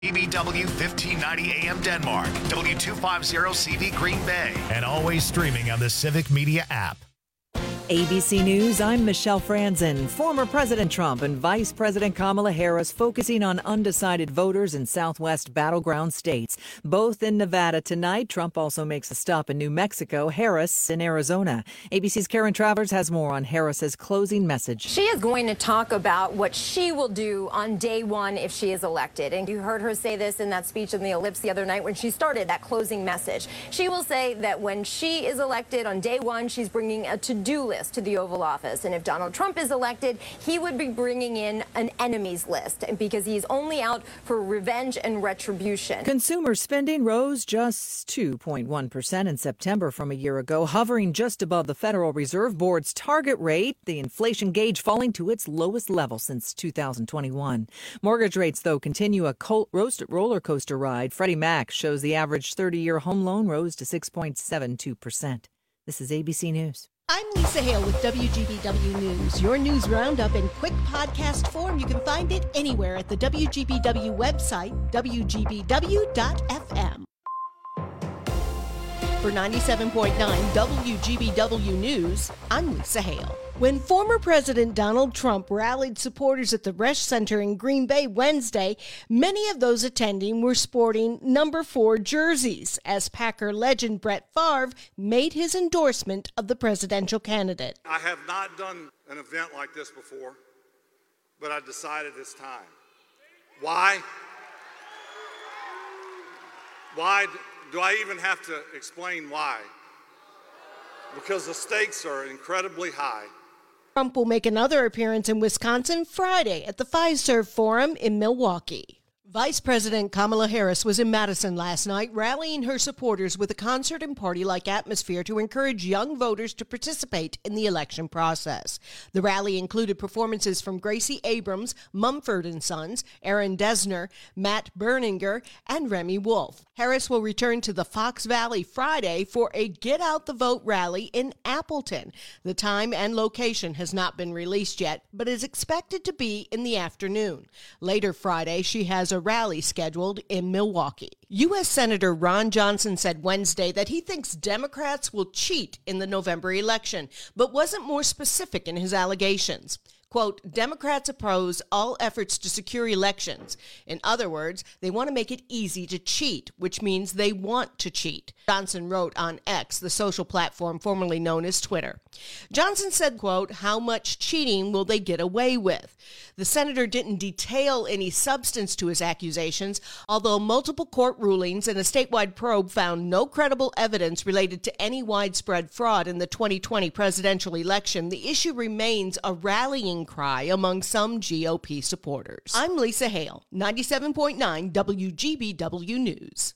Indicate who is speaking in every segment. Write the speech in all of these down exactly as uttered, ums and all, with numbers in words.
Speaker 1: B B W fifteen ninety A M Denmark, W two fifty C V Green Bay, and always streaming on the Civic Media app.
Speaker 2: A B C News, I'm Michelle Franzen. Former President Trump and Vice President Kamala Harris focusing on undecided voters in Southwest battleground states. Both in Nevada tonight. Trump also makes a stop in New Mexico, Harris in Arizona. A B C's Karen Travers has more on Harris's closing message.
Speaker 3: She is going to talk about what she will do on day one if she is elected. And you heard her say this in that speech in the Ellipse the other night when she started that closing message. She will say that when she is elected on day one, she's bringing a to-do list to the Oval Office. And if Donald Trump is elected, he would be bringing in an enemies list because he's only out for revenge and retribution.
Speaker 2: Consumer spending rose just two point one percent in September from a year ago, hovering just above the Federal Reserve Board's target rate, the inflation gauge falling to its lowest level since two thousand twenty-one. Mortgage rates, though, continue a roller coaster ride. Freddie Mac shows the average thirty-year home loan rose to six point seven two percent. This is A B C News.
Speaker 4: I'm Lisa Hale with W G B W News. Your news roundup in quick podcast form. You can find it anywhere at the W G B W website, W G B W dot F M. For ninety-seven point nine W G B W News, I'm Lisa Hale. When former President Donald Trump rallied supporters at the Resch Center in Green Bay Wednesday, many of those attending were sporting number four jerseys as Packer legend Brett Favre made his endorsement of the presidential candidate.
Speaker 5: I have not done an event like this before, but I decided it's time. Why? Why do I even have to explain why? Because the stakes are incredibly high.
Speaker 4: Trump will make another appearance in Wisconsin Friday at the Fiserv Forum in Milwaukee. Vice President Kamala Harris was in Madison last night, rallying her supporters with a concert and party-like atmosphere to encourage young voters to participate in the election process. The rally included performances from Gracie Abrams, Mumford and Sons, Aaron Dessner, Matt Berninger, and Remy Wolf. Harris will return to the Fox Valley Friday for a Get Out the Vote rally in Appleton. The time and location has not been released yet, but is expected to be in the afternoon. Later Friday, she has a rally scheduled in Milwaukee. U S Senator Ron Johnson said Wednesday that he thinks Democrats will cheat in the November election, but wasn't more specific in his allegations. Quote, Democrats oppose all efforts to secure elections. In other words, they want to make it easy to cheat, which means they want to cheat. Johnson wrote on X, the social platform formerly known as Twitter. Johnson said, quote, how much cheating will they get away with? The senator didn't detail any substance to his accusations, although multiple court rulings and a statewide probe found no credible evidence related to any widespread fraud in the twenty twenty presidential election. The issue remains a rallying cry among some G O P supporters. I'm Lisa Hale, ninety-seven point nine W G B W News.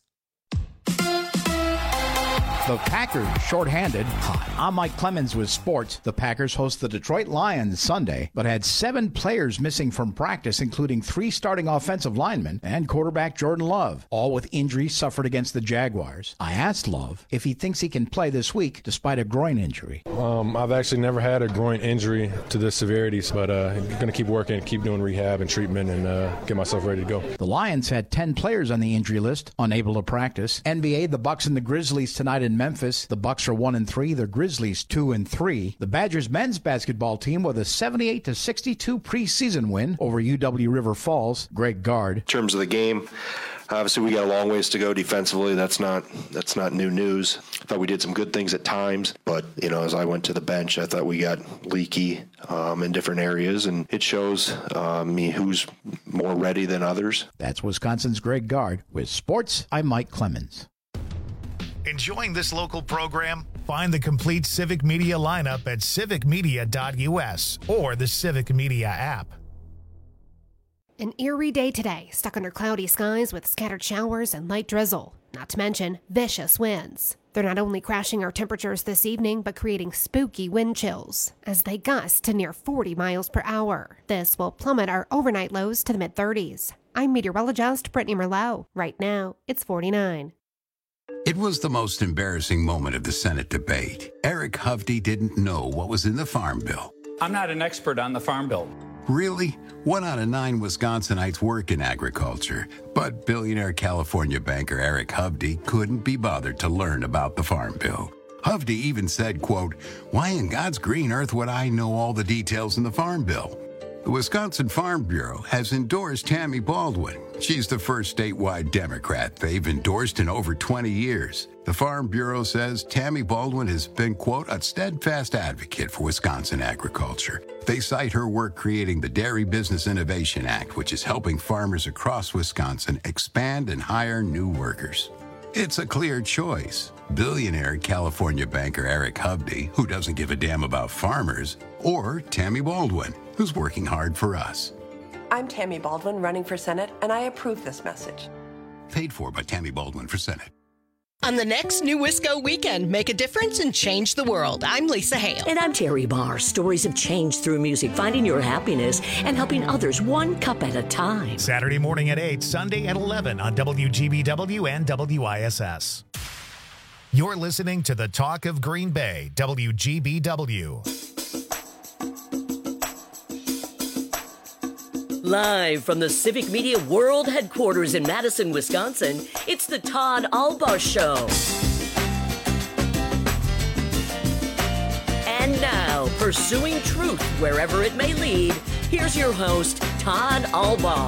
Speaker 6: The Packers shorthanded. Hi, I'm Mike Clemens with sports. The Packers host the Detroit Lions Sunday, but had seven players missing from practice, including three starting offensive linemen and quarterback Jordan Love, all with injuries suffered against the Jaguars. I asked Love if he thinks he can play this week despite a groin injury.
Speaker 7: Um, I've actually never had a groin injury to this severity, but uh, I'm going to keep working, keep doing rehab and treatment, and uh, get myself ready to go.
Speaker 6: The Lions had ten players on the injury list, unable to practice. N B A, the Bucks and the Grizzlies tonight in Memphis. The Bucks are one and three. The Grizzlies two and three. The Badgers men's basketball team with a seventy-eight to sixty-two preseason win over U W River Falls. Greg Gard.
Speaker 8: In terms of the game, obviously we got a long ways to go defensively. That's not that's not new news. I thought we did some good things at times, but you know, as I went to the bench, I thought we got leaky um, in different areas, and it shows um, me who's more ready than others.
Speaker 6: That's Wisconsin's Greg Gard. With sports, I'm Mike Clemens.
Speaker 1: Enjoying this local program? Find the complete Civic Media lineup at civic media dot U S or the Civic Media app.
Speaker 9: An eerie day today, stuck under cloudy skies with scattered showers and light drizzle, not to mention vicious winds. They're not only crashing our temperatures this evening, but creating spooky wind chills as they gust to near forty miles per hour. This will plummet our overnight lows to the mid-thirties. I'm meteorologist Brittany Merlot. Right now, it's forty-nine.
Speaker 10: It was the most embarrassing moment of the Senate debate. Eric Hovde didn't know what was in the Farm Bill.
Speaker 11: I'm not an expert on the Farm Bill.
Speaker 10: Really? One out of nine Wisconsinites work in agriculture, but billionaire California banker Eric Hovde couldn't be bothered to learn about the Farm Bill. Hovde even said, quote, "Why in God's green earth would I know all the details in the Farm Bill?" The Wisconsin Farm Bureau has endorsed Tammy Baldwin. She's the first statewide Democrat they've endorsed in over twenty years. The Farm Bureau says Tammy Baldwin has been, quote, "a steadfast advocate for Wisconsin agriculture." They cite her work creating the Dairy Business Innovation Act, which is helping farmers across Wisconsin expand and hire new workers. It's a clear choice. Billionaire California banker Eric Hovde, who doesn't give a damn about farmers, or Tammy Baldwin, who's working hard for us.
Speaker 11: I'm Tammy Baldwin, running for Senate, and I approve this message.
Speaker 10: Paid for by Tammy Baldwin for Senate.
Speaker 4: On the next New Wisco Weekend, make a difference and change the world. I'm Lisa Hale.
Speaker 12: And I'm Terry Barr. Stories of change through music, finding your happiness and helping others one cup at a time.
Speaker 1: Saturday morning at eight, Sunday at eleven on W G B W and W I S S. You're listening to the Talk of Green Bay, W G B W.
Speaker 12: Live from the Civic Media World Headquarters in Madison, Wisconsin, it's the Todd Albaugh Show. And now, pursuing truth wherever it may lead, here's your host, Todd Albaugh.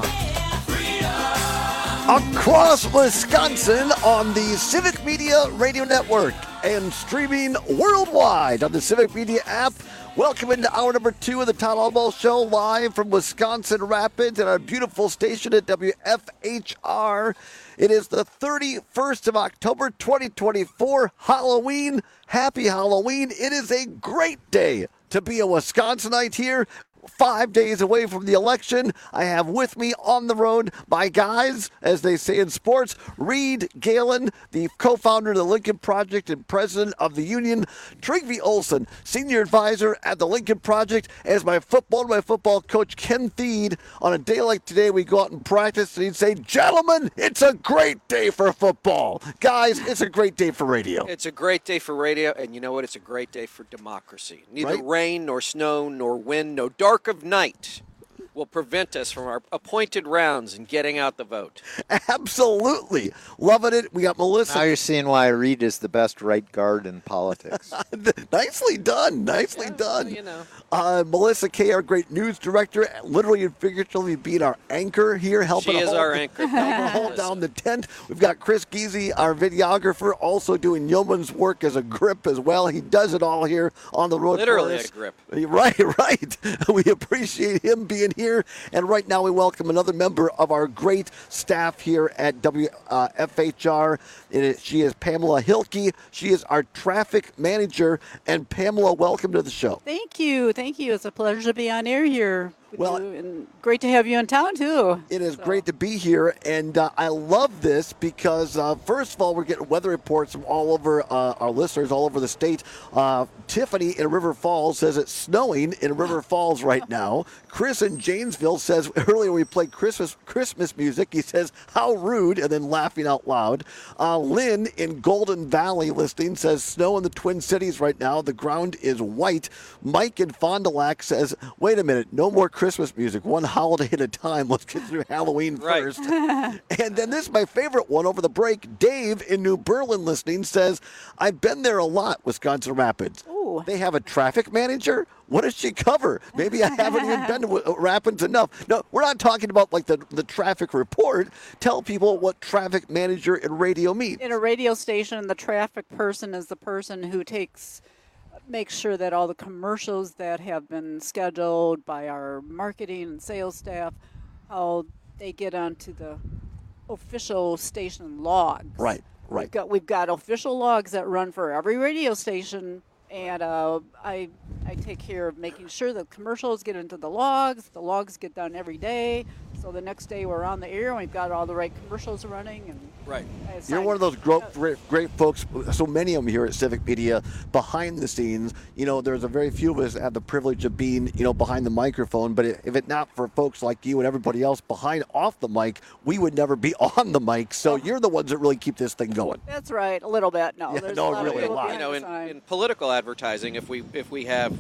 Speaker 13: Across Wisconsin on the Civic Media Radio Network and streaming worldwide on the Civic Media app. Welcome into hour number two of the Todd Albaugh Show, live from Wisconsin Rapids at our beautiful station at W F H R. It is the thirty-first of October, twenty twenty-four, Halloween. Happy Halloween. It is a great day to be a Wisconsinite here. Five days away from the election, I have with me on the road my guys, as they say in sports, Reed Galen, the co-founder of the Lincoln Project and president of the union, Trygve Olsen, senior advisor at the Lincoln Project, as my football, my football coach, Ken Thied. On a day like today, we go out and practice, and he'd say, "Gentlemen, it's a great day for football. Guys, it's a great day for radio."
Speaker 14: It's a great day for radio, and you know what? It's a great day for democracy. Neither
Speaker 13: Right?
Speaker 14: rain, nor snow, nor wind, no dark of night will prevent us from our appointed rounds and getting out the vote.
Speaker 13: Absolutely. Loving it. We got Melissa.
Speaker 15: Now you're seeing why Reed is the best right guard in politics.
Speaker 13: Nicely done. Nicely
Speaker 14: Yeah,
Speaker 13: done.
Speaker 14: you know.
Speaker 13: Uh, Melissa Kay, our great news director, literally and figuratively being our anchor here, helping
Speaker 14: She is
Speaker 13: hold,
Speaker 14: our anchor.
Speaker 13: helping hold down the tent. We've got Chris Giese, our videographer, also doing yeoman's work as a grip as well. He does it all here on the road.
Speaker 14: Literally
Speaker 13: for us.
Speaker 14: a grip.
Speaker 13: Right, right. We appreciate him being here. And right now we welcome another member of our great staff here at W F H R. It is, she is Pamela Hilke. She is our traffic manager. And Pamela, welcome to the show.
Speaker 16: Thank you. Thank you. It's a pleasure to be on air here with
Speaker 13: Well,
Speaker 16: you, and great to have you in town, too.
Speaker 13: It is so great to be here, and uh, I love this because, uh, first of all, we're getting weather reports from all over uh, our listeners, all over the state. Uh, Tiffany in River Falls says it's snowing in River Falls right now. Chris in Janesville says, earlier we played Christmas Christmas music. He says, "How rude," and then laughing out loud. Uh, Lynn in Golden Valley listening says, "Snow in the Twin Cities right now. The ground is white." Mike in Fond du Lac says, "Wait a minute, no more Christmas music, one holiday at a time. Let's get through Halloween
Speaker 14: Right.
Speaker 13: first." And then this is my favorite one over the break. Dave in New Berlin listening says, "I've been there a lot, Wisconsin Rapids.
Speaker 16: Ooh.
Speaker 13: They have a traffic manager? What does she cover? Maybe I haven't even been to Rapids enough." No, we're not talking about like the, the traffic report. Tell people what traffic manager and radio means.
Speaker 16: In a radio station, the traffic person is the person who takes, makes sure that all the commercials that have been scheduled by our marketing and sales staff, how they get onto the official station logs.
Speaker 13: Right, right.
Speaker 16: We've got, we've got official logs that run for every radio station, and uh, I I take care of making sure the commercials get into the logs. The logs get done every day, so the next day we're on the air and we've got all the right commercials running. And
Speaker 14: Right.
Speaker 13: You're one of those great, great, great folks, so many of them here at Civic Media, behind the scenes. You know, there's a very few of us that have the privilege of being, you know, behind the microphone. But if it not for folks like you and everybody else behind, off the mic, we would never be on the mic. So you're the ones that really keep this thing going.
Speaker 16: That's right, a little bit. No,
Speaker 13: Yeah,
Speaker 16: there's
Speaker 13: no,
Speaker 16: a lot
Speaker 13: really
Speaker 16: of
Speaker 13: a
Speaker 16: people
Speaker 13: lot.
Speaker 14: You
Speaker 16: behind
Speaker 14: know,
Speaker 16: the
Speaker 14: in,
Speaker 16: sign.
Speaker 14: in political advertising, if we if we have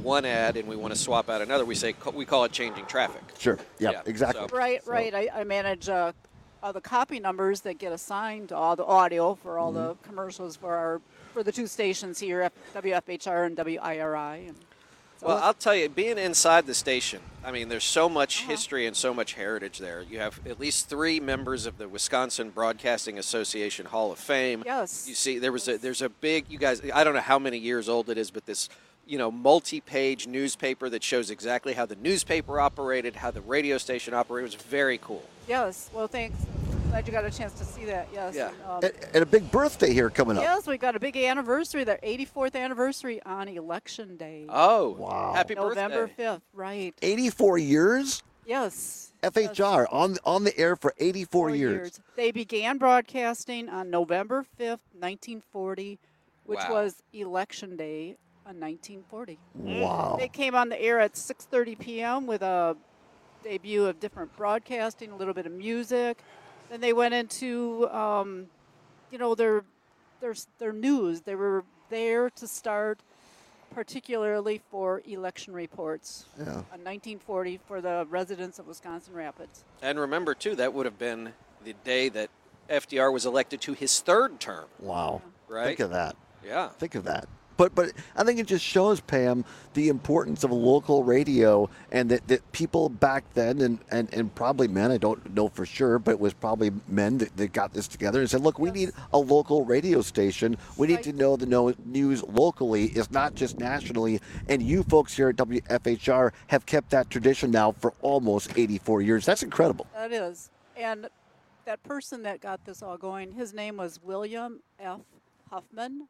Speaker 14: one ad and we want to swap out another, we say we call it changing traffic.
Speaker 13: Sure. Yep,
Speaker 14: Yeah,
Speaker 13: exactly.
Speaker 14: so-
Speaker 16: Right,
Speaker 13: So-
Speaker 16: right. I, I manage uh, all the copy numbers that get assigned to all the audio for all the commercials for our for the two stations here, F- W F H R and W I R I. And so
Speaker 14: Well, I'll tell you, being inside the station, I mean, there's so much
Speaker 16: Uh-huh.
Speaker 14: history and so much heritage there. You have at least three members of the Wisconsin Broadcasting Association Hall of Fame.
Speaker 16: Yes.
Speaker 14: You see, there was a there's a big, you guys, I don't know how many years old it is, but this, you know, multi-page newspaper that shows exactly how the newspaper operated, how the radio station operated. It was very cool.
Speaker 16: yes, well, thanks. Glad you got a chance to see that. Yes.
Speaker 14: Yeah.
Speaker 16: And, um,
Speaker 13: And, and a big birthday here coming up.
Speaker 16: yes, we got a big anniversary, the eighty-fourth anniversary on Election Day.
Speaker 14: Oh,
Speaker 13: wow.
Speaker 14: Happy
Speaker 16: November
Speaker 14: birthday.
Speaker 16: fifth, right.
Speaker 13: eighty-four years?
Speaker 16: Yes.
Speaker 13: F H R on on the air for eighty-four
Speaker 16: Four
Speaker 13: years.
Speaker 16: They began broadcasting on November fifth, nineteen forty, which
Speaker 14: Wow.
Speaker 16: was Election Day on nineteen forty.
Speaker 13: Wow.
Speaker 16: They came on the air at six thirty p.m. with a debut of different broadcasting, a little bit of music. Then they went into, um, you know, their, their, their news. They were there to start particularly for election reports
Speaker 13: Yeah.
Speaker 16: on nineteen forty for the residents of Wisconsin Rapids.
Speaker 14: And remember, too, that would have been the day that F D R was elected to his third term.
Speaker 13: Wow.
Speaker 14: Right?
Speaker 13: Think of that.
Speaker 14: Yeah.
Speaker 13: Think of that. But but I think it just shows, Pam, the importance of local radio, and that, that people back then, and, and, and probably men, I don't know for sure, but it was probably men that, that got this together and said, look, we need a local radio station. We need to know the no, news locally. It's not just nationally. And you folks here at W F H R have kept that tradition now for almost eighty-four years. That's incredible.
Speaker 16: That is. And that person that got this all going, his name was William F. Huffman,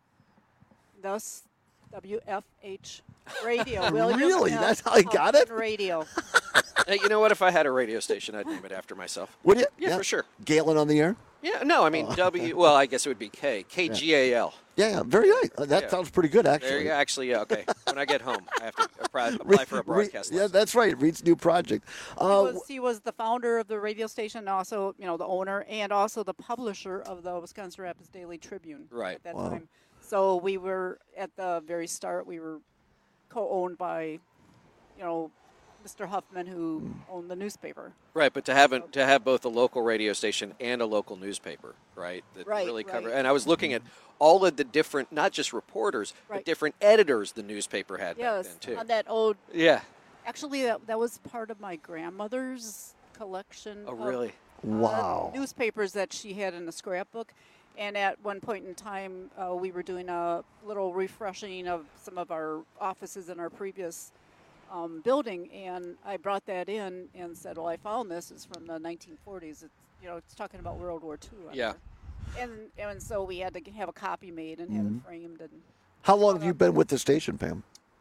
Speaker 16: thus W F H Radio. William
Speaker 13: Really?
Speaker 16: F.
Speaker 13: That's how he got it?
Speaker 16: Huffman Radio.
Speaker 14: Hey, you know what? If I had a radio station, I'd name it after myself.
Speaker 13: Would you?
Speaker 14: Yeah, for sure.
Speaker 13: Galen on the air?
Speaker 14: Yeah, no, I mean, W, well, I guess it would be K. K G A L.
Speaker 13: Yeah, yeah, very nice. That
Speaker 14: Yeah.
Speaker 13: sounds pretty good,
Speaker 14: There
Speaker 13: actually.
Speaker 14: you go. Actually, yeah, okay. When I get home, I have to apply, apply for a
Speaker 13: Re-
Speaker 14: broadcast
Speaker 13: Yeah,
Speaker 14: license.
Speaker 13: that's right. Reed's new project.
Speaker 16: He
Speaker 13: Uh,
Speaker 16: was, he was the founder of the radio station, also, you know, the owner, and also the publisher of the Wisconsin Rapids Daily Tribune
Speaker 14: Right.
Speaker 16: at that
Speaker 13: Wow.
Speaker 16: time. So we were, at the very start, we were co-owned by, you know, Mister Huffman, who owned the newspaper.
Speaker 14: Right, but to have a, to have both a local radio station and a local newspaper, right? That
Speaker 16: Right,
Speaker 14: really cover.
Speaker 16: right.
Speaker 14: And I was looking at all of the different, not just reporters,
Speaker 16: Right.
Speaker 14: but different editors the newspaper had
Speaker 16: Yes,
Speaker 14: back then too.
Speaker 16: on that old.
Speaker 14: Yeah.
Speaker 16: Actually, that, that was part of my grandmother's collection.
Speaker 14: Oh,
Speaker 16: of,
Speaker 14: really?
Speaker 16: uh,
Speaker 13: Wow.
Speaker 16: newspapers that she had in a scrapbook. And at one point in time, uh, we were doing a little refreshing of some of our offices in our previous um, building, and I brought that in and said, "Well, I found this. It's from the nineteen forties. It's you know, it's talking about World War Two." on
Speaker 14: Yeah.
Speaker 16: there. And and so we had to have a copy made and have
Speaker 13: Mhm.
Speaker 16: it framed. And
Speaker 13: How long have you been with the station, Pam?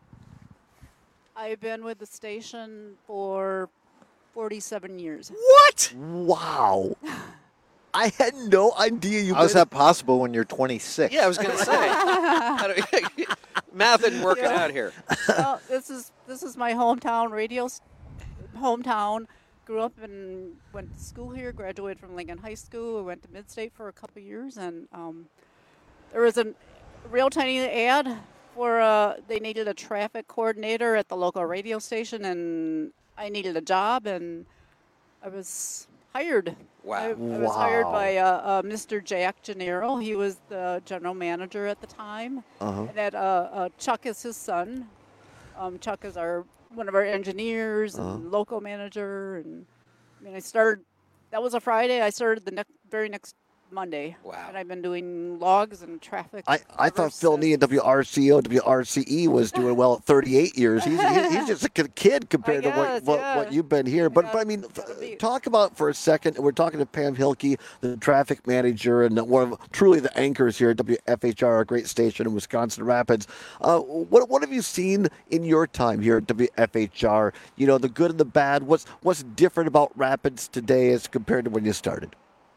Speaker 16: I've been with the station for forty-seven years.
Speaker 13: What? Wow. I had no idea you.
Speaker 15: How is
Speaker 13: been-
Speaker 15: that possible when you're twenty-six?
Speaker 14: Yeah, I was going to say. How do- Math isn't working
Speaker 16: Yeah.
Speaker 14: out here.
Speaker 16: Well, this is this is my hometown radio, s- hometown. Grew up and went to school here. Graduated from Lincoln High School. I went to Midstate for a couple years, and um, there was a real tiny ad for uh, they needed a traffic coordinator at the local radio station, and I needed a job, and I was hired.
Speaker 14: Wow.
Speaker 16: I, I was hired
Speaker 13: Wow.
Speaker 16: by uh, uh, Mister Jack Gennaro. He was the general manager at the time.
Speaker 13: Uh-huh.
Speaker 16: And that uh, uh, Chuck is his son. Um, Chuck is our one of our engineers and
Speaker 13: Uh-huh.
Speaker 16: local manager. And I mean, I started. That was a Friday. I started the next very next Monday.
Speaker 14: Wow.
Speaker 16: And I've been doing logs and traffic.
Speaker 13: I, I
Speaker 16: ever
Speaker 13: thought Phil Nee
Speaker 16: since.
Speaker 13: and W R C O, W R C E was doing well at thirty-eight years. He's, he- he's just a kid- kid compared to what,
Speaker 16: guess,
Speaker 13: what,
Speaker 16: yeah.
Speaker 13: what you've been here. But, but I mean, f- talk about for a second. We're talking to Pam Hilke, the traffic manager and one of truly the anchors here at W F H R, a great station in Wisconsin Rapids. Uh, what what have you seen in your time here at W F H R? You know, the good and the bad. What's what's different about Rapids today as compared to when you started?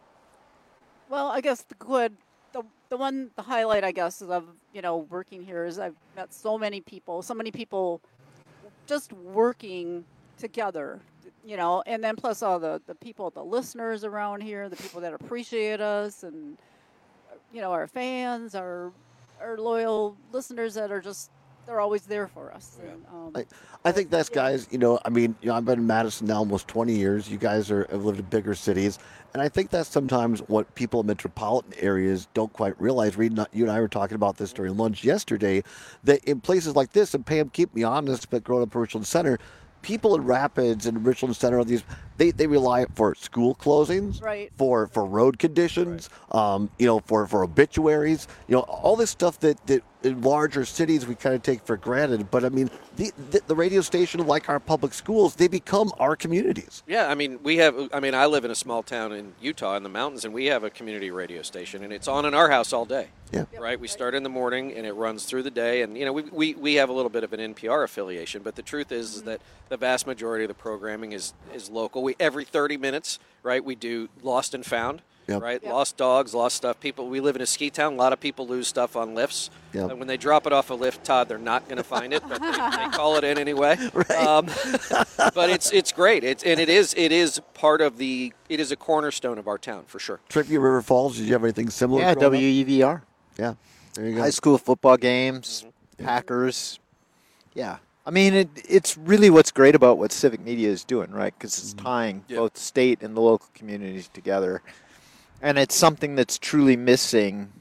Speaker 16: Well, I guess the good, the the one, the highlight, I guess, of you know working here is I've met so many people, so many people, just working together, you know, and then plus all the the people, the listeners around here, the people that appreciate us, and you know our fans, our our loyal listeners that are just they're always there for us. And, um,
Speaker 13: I, I think that's guys, you know, I mean, you know, I've been in Madison now almost twenty years. You guys are, have lived in bigger cities. And I think that's sometimes what people in metropolitan areas don't quite realize. Reed, you and I were talking about this during lunch yesterday, that in places like this, and Pam, keep me honest, but growing up in Richland Center, people in Rapids and Richland Center, these they, they rely for school closings,
Speaker 16: right.
Speaker 13: for, for road conditions, right. um, you know, for, for obituaries, you know, all this stuff that, that in larger cities we kind of take for granted. But I mean, the, the the radio station, like our public schools, they become our communities.
Speaker 14: Yeah, I mean, we have. I mean, I live in a small town in Utah in the mountains, and we have a community radio station, and it's on in our house all day.
Speaker 13: Yeah.
Speaker 14: Right. We start in the morning, and it runs through the day. And you know, we we, we have a little bit of an N P R affiliation, but the truth is, is that the vast majority of the programming is is local. We every thirty minutes, right? We do Lost and Found. Yep. Right, yep. Lost dogs, lost stuff. People. We live in a ski town. A lot of people lose stuff on lifts. Yep. And when they drop it off a lift, Todd, they're not going to find it, but they, they call it in anyway.
Speaker 13: Right.
Speaker 14: Um, but it's it's great. It's and it is it is part of the. It is a cornerstone of our town for sure.
Speaker 13: Trivia River Falls. Did you have anything similar?
Speaker 15: Yeah, W E V R.
Speaker 13: Yeah, there you go.
Speaker 15: High school football games, mm-hmm. Packers. Yeah. I mean, it, it's really what's great about what Civic Media is doing, right? Because it's tying yeah. both the state and the local communities together. And it's something that's truly missing,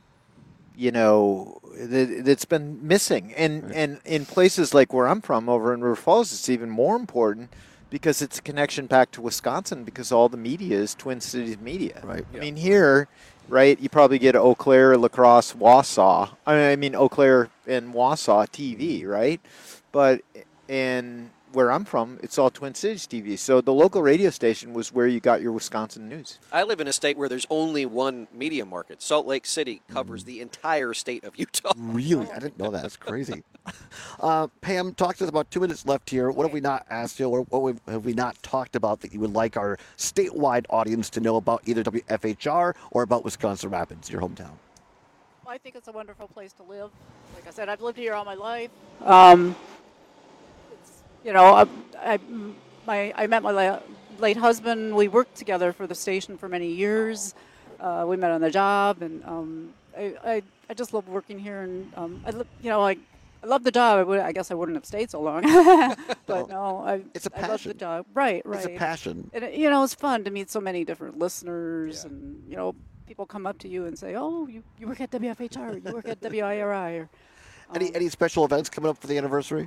Speaker 15: you know, that, that's been missing. And, right. and in places like where I'm from, over in River Falls, it's even more important because it's a connection back to Wisconsin because all the media is Twin Cities media.
Speaker 13: Right.
Speaker 15: I yeah. mean, here, right, you probably get Eau Claire, La Crosse, Wausau. I mean, I mean Eau Claire and Wausau T V, right? But in where I'm from, it's all Twin Cities T V. So the local radio station was where you got your Wisconsin news.
Speaker 14: I live in a state where there's only one media market. Salt Lake City covers the entire state of Utah.
Speaker 13: Really? I didn't know that. That's crazy. uh, Pam, talk to us about two minutes left here. What have we not asked you, or what have we not talked about that you would like our statewide audience to know about either W F H R or about Wisconsin Rapids, your hometown?
Speaker 16: Well, I think it's a wonderful place to live. Like I said, I've lived here all my life. Um, You know, I, I, my, I met my la- late husband. We worked together for the station for many years. Uh, we met on the job, and um, I, I, I just love working here. And um, I, you know, I, I love the job. I, would, I guess I wouldn't have stayed so long, but no, I,
Speaker 13: it's a passion.
Speaker 16: I love the job. Right, right.
Speaker 13: It's a passion.
Speaker 16: And you know, it's fun to meet so many different listeners,
Speaker 13: yeah.
Speaker 16: and you know, people come up to you and say, "Oh, you, you work at W F H R, you work at W I R I." Or, um,
Speaker 13: any any special events coming up for the anniversary?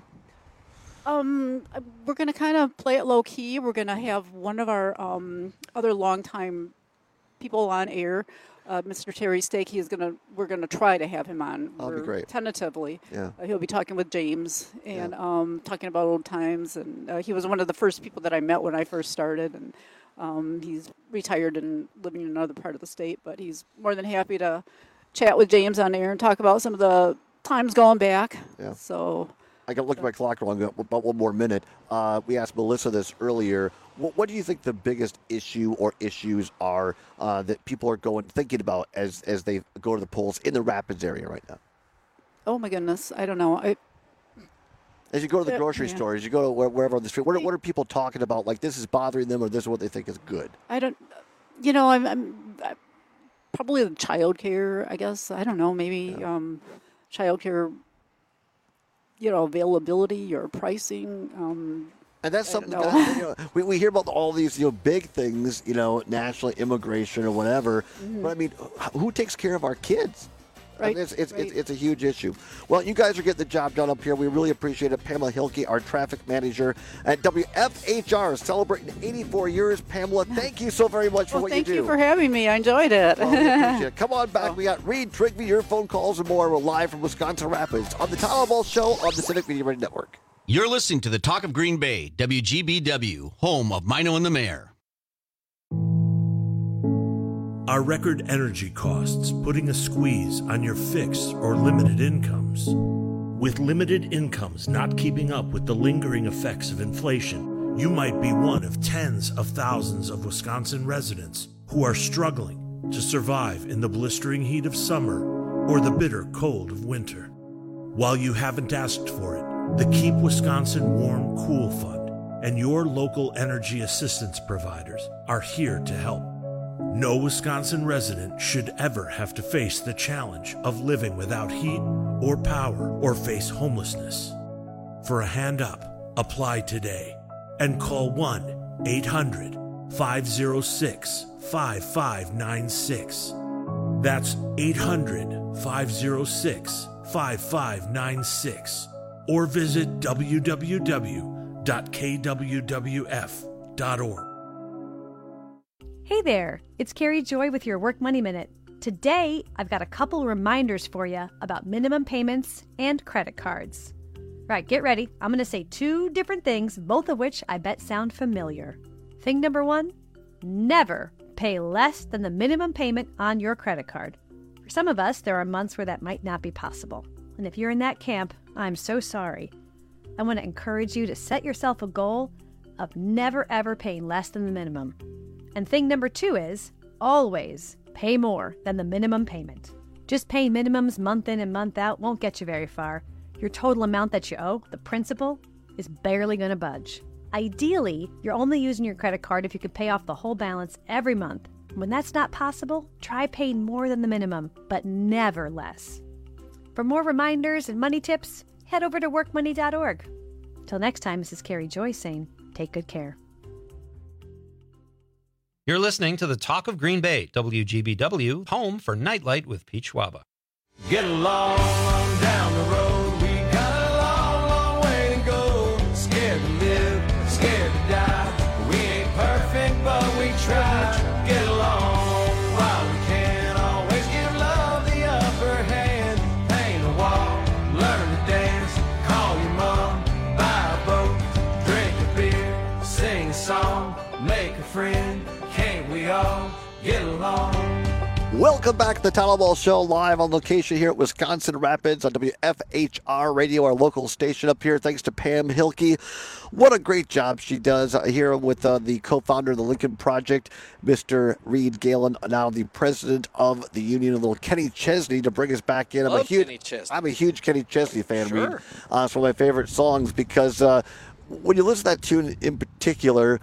Speaker 16: Um, we're going to kind of play it low key. We're going to have one of our um, other longtime people on air, uh, Mister Terry Stake. He's going to. We're going to try to have him on.
Speaker 13: That'll be great.
Speaker 16: Tentatively,
Speaker 13: yeah.
Speaker 16: Uh, he'll be talking with James and
Speaker 13: yeah.
Speaker 16: um, talking about old times. And uh, he was one of the first people that I met when I first started. And um, he's retired and living in another part of the state, but he's more than happy to chat with James on air and talk about some of the times going back.
Speaker 13: Yeah.
Speaker 16: So.
Speaker 13: I got to look at my clock wrong. About one more minute. Uh, we asked Melissa this earlier. What, what do you think the biggest issue or issues are uh, that people are going thinking about as as they go to the polls in the Rapids area right now?
Speaker 16: Oh my goodness, I don't know. I,
Speaker 13: as you go to the grocery
Speaker 16: yeah.
Speaker 13: store, as you go to where, wherever on the street, what are, what are people talking about? Like this is bothering them, or this is what they think is good?
Speaker 16: I don't. You know, I'm, I'm, I'm probably the child care. I guess I don't know. Maybe yeah. um, child care. You know, availability or pricing. Um,
Speaker 13: and that's something that, you know, we, we hear about all these, you know, big things, you know, nationally, immigration or whatever. Mm-hmm. But I mean, who takes care of our kids?
Speaker 16: Right.
Speaker 13: I mean, it's, it's,
Speaker 16: right.
Speaker 13: it's, it's a huge issue. Well, you guys are getting the job done up here. We really appreciate it. Pamela Hilke, our traffic manager at W F H R, celebrating eighty-four years. Pamela, thank you so very much for
Speaker 16: well,
Speaker 13: what you do.
Speaker 16: Thank you for having me. I enjoyed it.
Speaker 13: Well, we appreciate it. Come on back. Oh. We got Reed Trigby, your phone calls and more. We're live from Wisconsin Rapids on the Tyler Ball Show on the Civic Media Radio Network.
Speaker 17: You're listening to the Talk of Green Bay, W G B W, home of Mino and the Mayor.
Speaker 18: Are record energy costs putting a squeeze on your fixed or limited incomes? With limited incomes not keeping up with the lingering effects of inflation, you might be one of tens of thousands of Wisconsin residents who are struggling to survive in the blistering heat of summer or the bitter cold of winter. While you haven't asked for it, the Keep Wisconsin Warm Cool Fund and your local energy assistance providers are here to help. No Wisconsin resident should ever have to face the challenge of living without heat or power or face homelessness. For a hand up, apply today and call one eight hundred five oh six five five nine six. That's eight hundred five oh six five five nine six. Or visit w w w dot k w w f dot org.
Speaker 19: Hey there, it's Carrie Joy with your Work Money Minute. Today, I've got a couple reminders for you about minimum payments and credit cards. Right, get ready. I'm going to say two different things, both of which I bet sound familiar. Thing number one, never pay less than the minimum payment on your credit card. For some of us, there are months where that might not be possible. And if you're in that camp, I'm so sorry. I want to encourage you to set yourself a goal of never ever paying less than the minimum. And thing number two is always pay more than the minimum payment. Just paying minimums month in and month out won't get you very far. Your total amount that you owe, the principal, is barely going to budge. Ideally, you're only using your credit card if you could pay off the whole balance every month. When that's not possible, try paying more than the minimum, but never less. For more reminders and money tips, head over to work money dot org. Till next time, this is Carrie Joy saying, take good care.
Speaker 20: You're listening to the Talk of Green Bay, W G B W, home for Nightlight with Pete Schwaba.
Speaker 21: Get along on down the road. We got a long, long way to go. Scared to live, scared to die. We ain't perfect, but we try. Get along while we can. Always give love the upper hand. Paint a wall, learn to dance. Call your mom, buy a boat, drink a beer, sing a song, make a friend. Can't we all get along?
Speaker 13: Welcome back to the Town Hall Ball Show, live on location here at Wisconsin Rapids on W F H R Radio, our local station up here. Thanks to Pam Hilke. What a great job she does here with uh, the co-founder of the Lincoln Project, Mister Reed Galen, now the president of the union, a little Kenny Chesney to bring us back in. I'm
Speaker 14: Love
Speaker 13: a huge,
Speaker 14: Kenny Chesney.
Speaker 13: I'm a huge Kenny Chesney fan,
Speaker 14: Sure.
Speaker 13: Reed. Uh, it's one of my favorite songs because uh, when you listen to that tune in particular,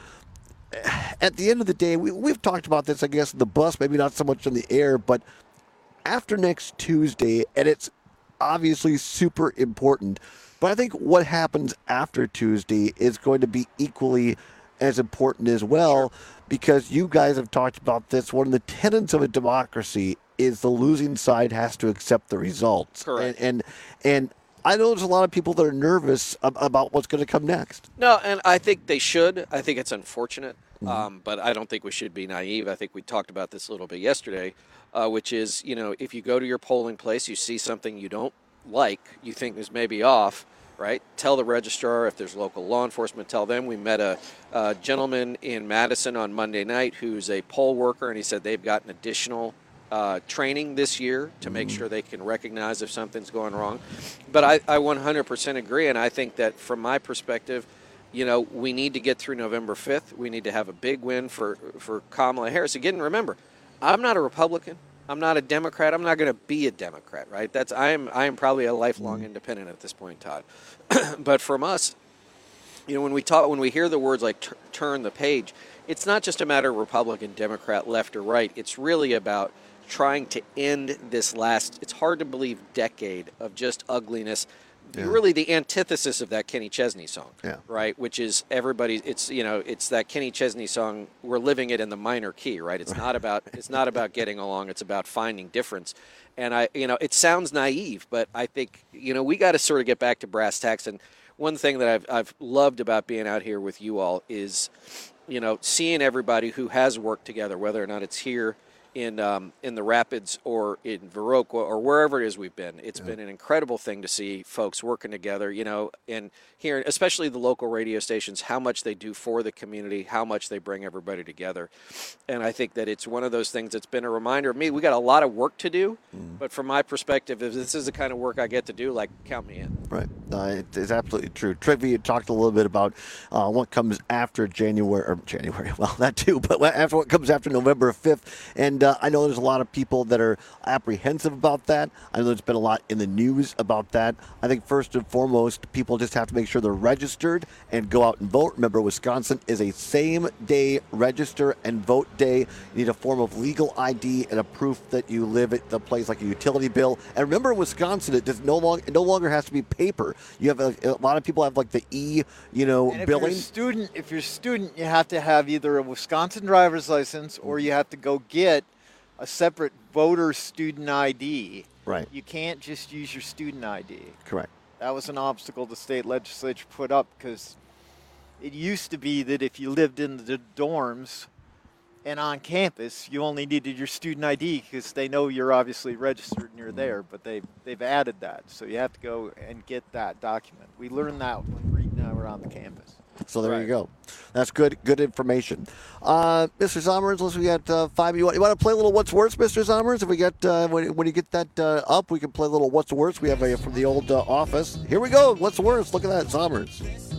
Speaker 13: at the end of the day, we, we've talked about this, I guess, in the bus, maybe not so much on the air, but after next Tuesday, and it's obviously super important, but I think what happens after Tuesday is going to be equally as important as well, because you guys have talked about this. One of the tenets of a democracy is the losing side has to accept the results.
Speaker 14: Correct.
Speaker 13: And, and, and I know there's a lot of people that are nervous ab- about what's going to come next.
Speaker 14: No, and I think they should. I think it's unfortunate,
Speaker 13: Mm-hmm.
Speaker 14: um, but I don't think we should be naive. I think we talked about this a little bit yesterday, uh, which is, you know, if you go to your polling place, you see something you don't like, you think is maybe off, right? Tell the registrar. If there's local law enforcement, tell them. We met a, a gentleman in Madison on Monday night who's a poll worker, and he said they've gotten additional Uh, training this year to make sure they can recognize if something's going wrong. But I, I one hundred percent agree, and I think that from my perspective, you know, we need to get through November fifth. We need to have a big win for, for Kamala Harris. Again, remember, I'm not a Republican. I'm not a Democrat. I'm not going to be a Democrat, right? That's I am I am probably a lifelong independent at this point, Todd. But from us, you know, when we talk, when we hear the words like t- turn the page, it's not just a matter of Republican, Democrat, left or right. It's really about trying to end this last, it's hard to believe, decade of just ugliness.
Speaker 13: Yeah.
Speaker 14: Really the antithesis of that Kenny Chesney song,
Speaker 13: Yeah.
Speaker 14: right? Which is everybody, it's, you know, it's that Kenny Chesney song, we're living it in the minor key, right? It's not about, it's not about getting along, it's about finding difference. And I, you know, it sounds naive, but I think, you know, we got to sort of get back to brass tacks. And one thing that I've, I've loved about being out here with you all is, you know, seeing everybody who has worked together, whether or not it's here in um, in the Rapids or in Viroqua or wherever it is we've been. It's yeah. been an incredible thing to see folks working together, you know, and here, especially the local radio stations, how much they do for the community, how much they bring everybody together. And I think that it's one of those things that's been a reminder of me. We got a lot of work to do, mm. but from my perspective, if this is the kind of work I get to do, like, count me in.
Speaker 13: Right. Uh, it is absolutely true. Trivia, you talked a little bit about uh, what comes after January, or January, well, that too, but after what comes after November fifth. And And uh, I know there's a lot of people that are apprehensive about that. I know there's been a lot in the news about that. I think first and foremost, people just have to make sure they're registered and go out and vote. Remember, Wisconsin is a same-day register and vote day. You need a form of legal I D and a proof that you live at the place, like a utility bill. And remember, in Wisconsin, it does no longer it no longer has to be paper. You have a, a lot of people have like the e, you know,
Speaker 15: and if
Speaker 13: billing.
Speaker 15: You're a student, if you're a student, you have to have either a Wisconsin driver's license or you have to go get a separate voter student I D.
Speaker 13: Right.
Speaker 15: You can't just use your student I D.
Speaker 13: Correct.
Speaker 15: That was an obstacle the state legislature put up because it used to be that if you lived in the dorms and on campus, you only needed your student I D because they know you're obviously registered and you're there, but they, they've added that. So you have to go and get that document. We learned that when Reed and I were on the campus.
Speaker 13: So there
Speaker 15: Right.
Speaker 13: you go. That's good good information. Uh, Mister Zommers, listen, we got uh, five. You want, you want to play a little What's Worse, Mister Zommers? If we get uh, when, when you get that uh, up, we can play a little What's Worse. We have a, from the old uh, office. Here we go. What's Worse? Look at that, Zommers.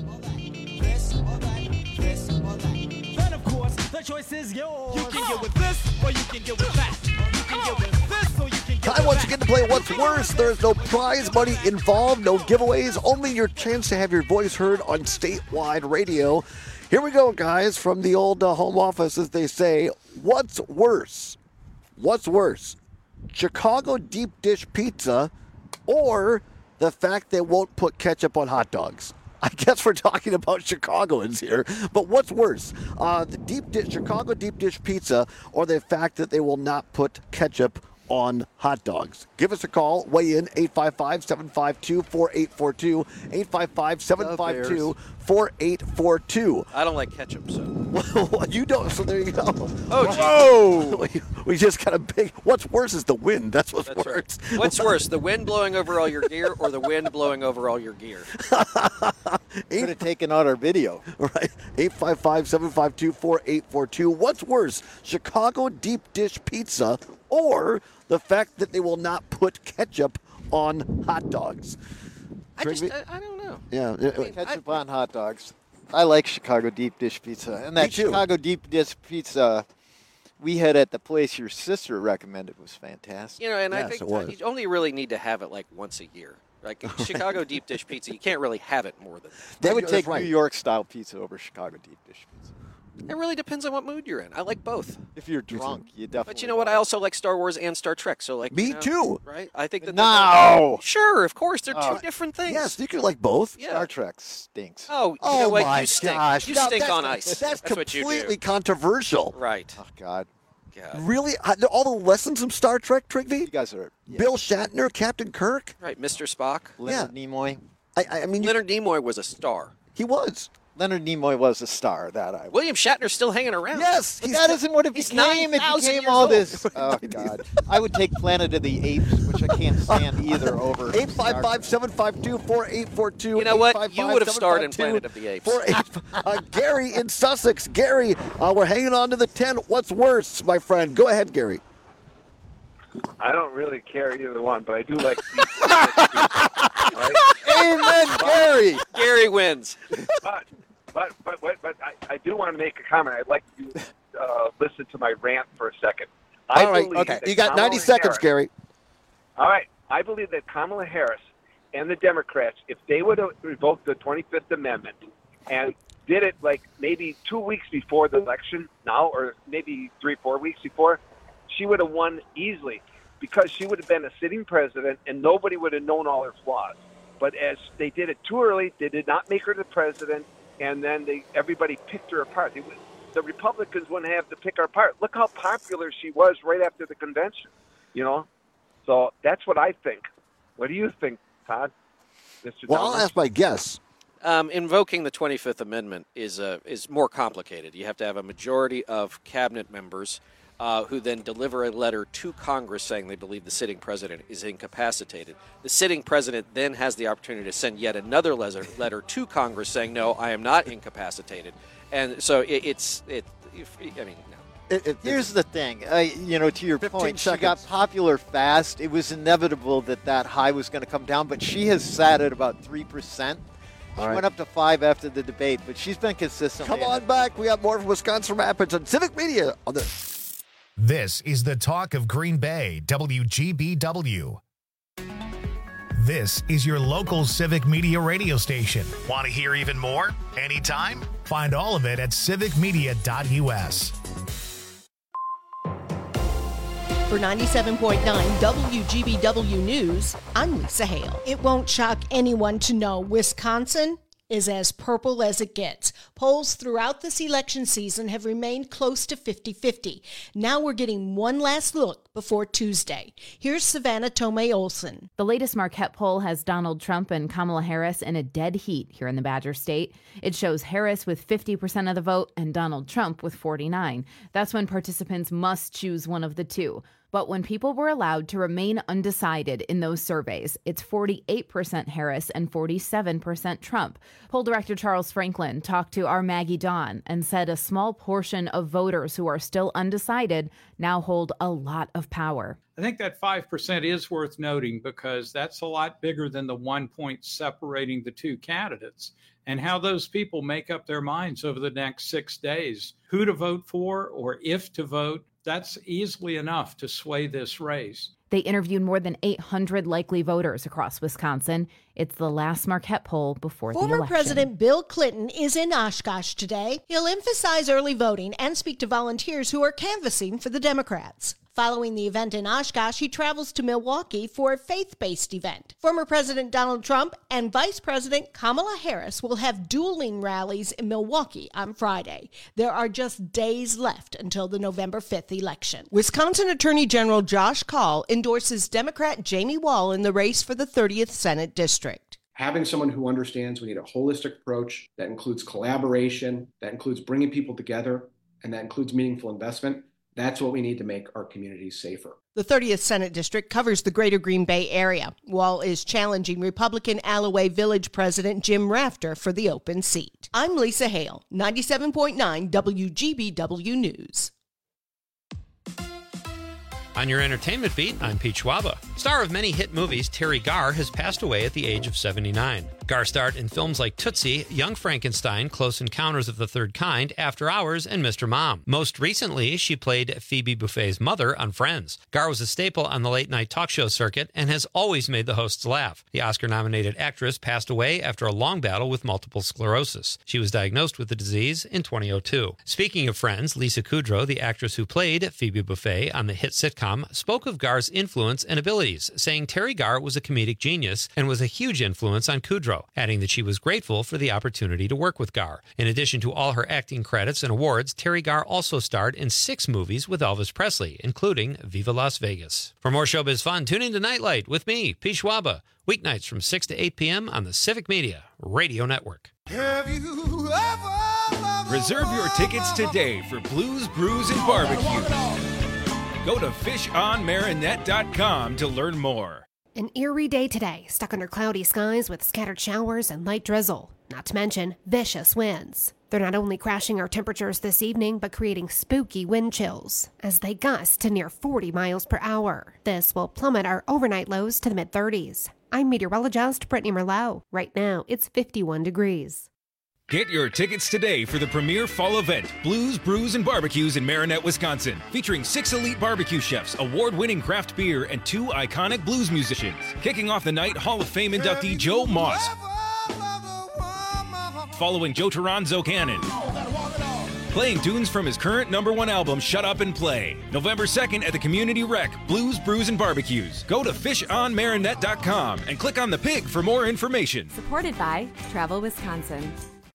Speaker 21: Then of course, the choice is yours. You can get with this or you can get with that. You can get with this or you can get
Speaker 13: Time
Speaker 21: with
Speaker 13: once again to play What's Worse. There's no prize money involved, no giveaways, only your chance to have your voice heard on statewide radio. Here we go, guys, from the old uh, home office, as they say. What's worse? What's worse? Chicago deep dish pizza or the fact they won't put ketchup on hot dogs? I guess we're talking about Chicagoans here, but what's worse? Uh, the deep dish, Chicago deep dish pizza or the fact that they will not put ketchup on hot dogs? Give us a call. Weigh in, eight five five, seven five two, four eight four two, eight five five, seven five two, four eight four two.
Speaker 14: I don't like ketchup, so.
Speaker 13: Well, you don't, so there you go.
Speaker 14: Oh,
Speaker 13: whoa! we, we just got a big, what's worse is the wind. That's what's
Speaker 14: That's
Speaker 13: worse.
Speaker 14: right. What's worse, the wind blowing over all your gear or the wind blowing over all your gear?
Speaker 15: Could have taken out our video.
Speaker 13: Right. eight five five, seven five two, four eight four two. What's worse, Chicago deep dish pizza or the fact that they will not put ketchup on hot dogs?
Speaker 14: I just, I, I don't know.
Speaker 13: Yeah.
Speaker 15: I mean, ketchup on hot dogs. I like Chicago deep dish pizza. And that Chicago deep dish pizza we had at the place your sister recommended was fantastic.
Speaker 14: You know, and I think you only really need to have it like once a year. Like Chicago deep dish pizza, you can't really have it more than that.
Speaker 15: They would take New York style pizza over Chicago deep dish pizza.
Speaker 14: It really depends on what mood you're in. I like both.
Speaker 15: If you're drunk, you definitely.
Speaker 14: But you know what? I also like Star Wars and Star Trek. So like
Speaker 13: me
Speaker 14: you know,
Speaker 13: too,
Speaker 14: right? I think that.
Speaker 15: No.
Speaker 14: Sure, of course, they're
Speaker 15: Oh.
Speaker 14: two different things.
Speaker 13: Yes, you can like both.
Speaker 14: Yeah.
Speaker 15: Star Trek stinks.
Speaker 14: Oh, you
Speaker 13: Oh
Speaker 14: know what?
Speaker 13: my
Speaker 14: You stink.
Speaker 13: gosh!
Speaker 14: You
Speaker 13: Now,
Speaker 14: stink
Speaker 13: that's-
Speaker 14: on ice.
Speaker 13: That's,
Speaker 14: what you
Speaker 13: completely
Speaker 14: do.
Speaker 13: controversial.
Speaker 14: Right.
Speaker 15: Oh God.
Speaker 14: God.
Speaker 13: Really? Uh, All the lessons from Star Trek, Trigby?
Speaker 15: You guys are. Yeah.
Speaker 13: Bill Shatner, Captain Kirk.
Speaker 14: Right, Mister Spock.
Speaker 15: Leonard Nimoy.
Speaker 13: I, I mean,
Speaker 14: Leonard Nimoy was a star.
Speaker 13: He was.
Speaker 15: Leonard Nimoy was a star. That I.
Speaker 14: William Shatner's still hanging around.
Speaker 13: Yes,
Speaker 15: But
Speaker 13: he's
Speaker 15: that isn't what it
Speaker 14: he's
Speaker 15: became. It
Speaker 14: nine thousand
Speaker 15: became
Speaker 14: years
Speaker 15: all
Speaker 14: old.
Speaker 15: this. Oh God! I would take Planet of the Apes, which I can't stand either. Over
Speaker 13: eight five five, seven five two, four eight four two.
Speaker 14: You know what? You would have starred in Planet of the Apes.
Speaker 13: Four eight, uh, Gary in Sussex. Gary, uh, we're hanging on to the ten. What's worse, my friend? Go ahead, Gary.
Speaker 3: I don't really care either one, but I do like.
Speaker 15: Amen, Gary.
Speaker 14: Gary wins.
Speaker 3: But but but but, but I, I do want to make a comment. I'd like you to uh, listen to my rant for a second. I
Speaker 13: All right,
Speaker 3: believe
Speaker 13: okay.
Speaker 3: that
Speaker 13: You got
Speaker 3: Kamala
Speaker 13: ninety seconds,
Speaker 3: Harris-
Speaker 13: Gary.
Speaker 3: All right. I believe that Kamala Harris and the Democrats, if they would have revoked the twenty-fifth Amendment and did it like maybe two weeks before the election now, or maybe three, four weeks before, she would have won easily because she would have been a sitting president and nobody would have known all her flaws. But as they did it too early, they did not make her the president, and then they everybody picked her apart. They would, the Republicans wouldn't have to pick her apart. Look how popular she was right after the convention, you know? So that's what I think. What do you think, Todd? Mister
Speaker 13: Well, I'll
Speaker 3: Thomas?
Speaker 13: ask my guess.
Speaker 14: Um, invoking the twenty-fifth Amendment is uh, is more complicated. You have to have a majority of cabinet members uh, who then deliver a letter to Congress saying they believe the sitting president is incapacitated. The sitting president then has the opportunity to send yet another letter, letter to Congress saying, no, I am not incapacitated. And so it, it's, it, if, I mean, no.
Speaker 13: It, it,
Speaker 15: Here's the thing, uh, you know, to your point, she
Speaker 13: seconds.
Speaker 15: got popular fast. It was inevitable that that high was going to come down, but she has sat at about three percent. She
Speaker 13: All right.
Speaker 15: went up to five after the debate, but she's been consistent.
Speaker 13: Come on back. We got more from Wisconsin Rapids on Civic Media on the
Speaker 1: This is the talk of Green Bay, W G B W. This is your local civic media radio station. Want to hear even more? Anytime? Find all of it at civic media dot U S.
Speaker 4: For ninety-seven point nine W G B W News, I'm Lisa Hale. It won't shock anyone to know Wisconsin is as purple as it gets. Polls throughout this election season have remained close to fifty-fifty. Now we're getting one last look before Tuesday. Here's Savannah Tomei Olson.
Speaker 2: The latest Marquette poll has Donald Trump and Kamala Harris in a dead heat here in the Badger State. It shows Harris with fifty percent of the vote and Donald Trump with forty-nine. That's when participants must choose one of the two. But when people were allowed to remain undecided in those surveys, it's forty-eight percent Harris and forty-seven percent Trump. Poll director Charles Franklin talked to our Maggie Dawn and said a small portion of voters who are still undecided now hold a lot of power.
Speaker 22: I think that five percent is worth noting because that's a lot bigger than the one point separating the two candidates. And how those people make up their minds over the next six days, who to vote for or if to vote, that's easily enough to sway this race.
Speaker 2: They interviewed more than eight hundred likely voters across Wisconsin. It's the last Marquette poll before
Speaker 4: Former
Speaker 2: the election.
Speaker 4: President Bill Clinton is in Oshkosh today. He'll emphasize early voting and speak to volunteers who are canvassing for the Democrats. Following the event in Oshkosh, he travels to Milwaukee for a faith-based event. Former President Donald Trump and Vice President Kamala Harris will have dueling rallies in Milwaukee on Friday. There are just days left until the November fifth election. Wisconsin Attorney General Josh Kaul endorses Democrat Jamie Wall in the race for the thirtieth Senate District.
Speaker 23: Having someone who understands we need a holistic approach that includes collaboration, that includes bringing people together, and that includes meaningful investment. That's what we need to make our communities safer.
Speaker 4: The thirtieth Senate District covers the greater Green Bay area. Wall is challenging Republican Alloway Village President Jim Rafter for the open seat. I'm Lisa Hale, ninety-seven point nine W G B W News.
Speaker 20: On your entertainment beat, I'm Pete Schwaba. Star of many hit movies, Terry Garr has passed away at the age of seventy-nine. Garr starred in films like Tootsie, Young Frankenstein, Close Encounters of the Third Kind, After Hours, and Mister Mom. Most recently, she played Phoebe Buffay's mother on Friends. Garr was a staple on the late-night talk show circuit and has always made the hosts laugh. The Oscar-nominated actress passed away after a long battle with multiple sclerosis. She was diagnosed with the disease in twenty oh two. Speaking of Friends, Lisa Kudrow, the actress who played Phoebe Buffay on the hit sitcom, spoke of Garr's influence and abilities, saying Terry Garr was a comedic genius and was a huge influence on Kudrow, adding that she was grateful for the opportunity to work with Garr. In addition to all her acting credits and awards, Terry Garr also starred in six movies with Elvis Presley, including Viva Las Vegas. For more showbiz fun, tune in to Nightlight with me, Pete Schwaba, weeknights from six to eight p.m. on the Civic Media Radio Network.
Speaker 21: Have you ever Reserve your tickets today for Blues, Brews, and Barbecue. Go to fish on marinette dot com to learn more.
Speaker 9: An eerie day today, stuck under cloudy skies with scattered showers and light drizzle, not to mention vicious winds. They're not only crashing our temperatures this evening, but creating spooky wind chills as they gust to near forty miles per hour. This will plummet our overnight lows to the mid-thirties. I'm meteorologist Brittany Merlot. Right now, it's fifty-one degrees.
Speaker 21: Get your tickets today for the premier fall event, Blues, Brews, and Barbecues in Marinette, Wisconsin, featuring six elite barbecue chefs, award-winning craft beer, and two iconic blues musicians. Kicking off the night, Hall of Fame inductee Joe Moss, following Joe Toronzo Cannon, playing tunes from his current number one album, Shut Up and Play. November second at the Community Rec, Blues, Brews, and Barbecues. Go to fish on marinette dot com and click on the pig for more information.
Speaker 24: Supported by Travel Wisconsin.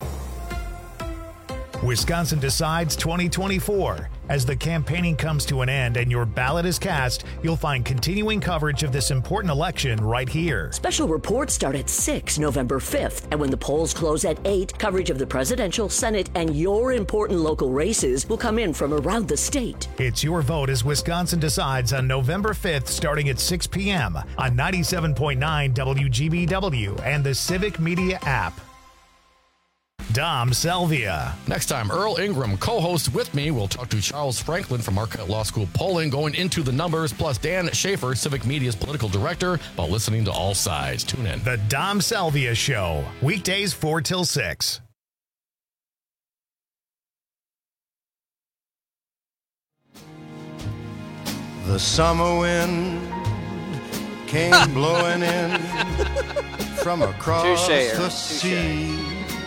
Speaker 1: Wisconsin Decides twenty twenty-four. As the campaigning comes to an end and your ballot is cast, you'll find continuing coverage of this important election right here.
Speaker 12: Special reports start at six November fifth, and when the polls close at eight, coverage of the presidential, Senate, and your important local races will come in from around the state.
Speaker 1: It's your vote as Wisconsin Decides on November fifth, starting at six p.m. on ninety-seven point nine W G B W and the Civic Media app. Dom Selvia.
Speaker 25: Next time, Earl Ingram, co-host with me, will talk to Charles Franklin from Marquette Law School polling, going into the numbers, plus Dan Schaefer, Civic Media's political director, about listening to all sides. Tune in.
Speaker 1: The Dom Selvia Show, weekdays four till six.
Speaker 21: The summer wind came blowing in from across
Speaker 14: Touché,
Speaker 21: the
Speaker 14: Aaron.
Speaker 21: sea.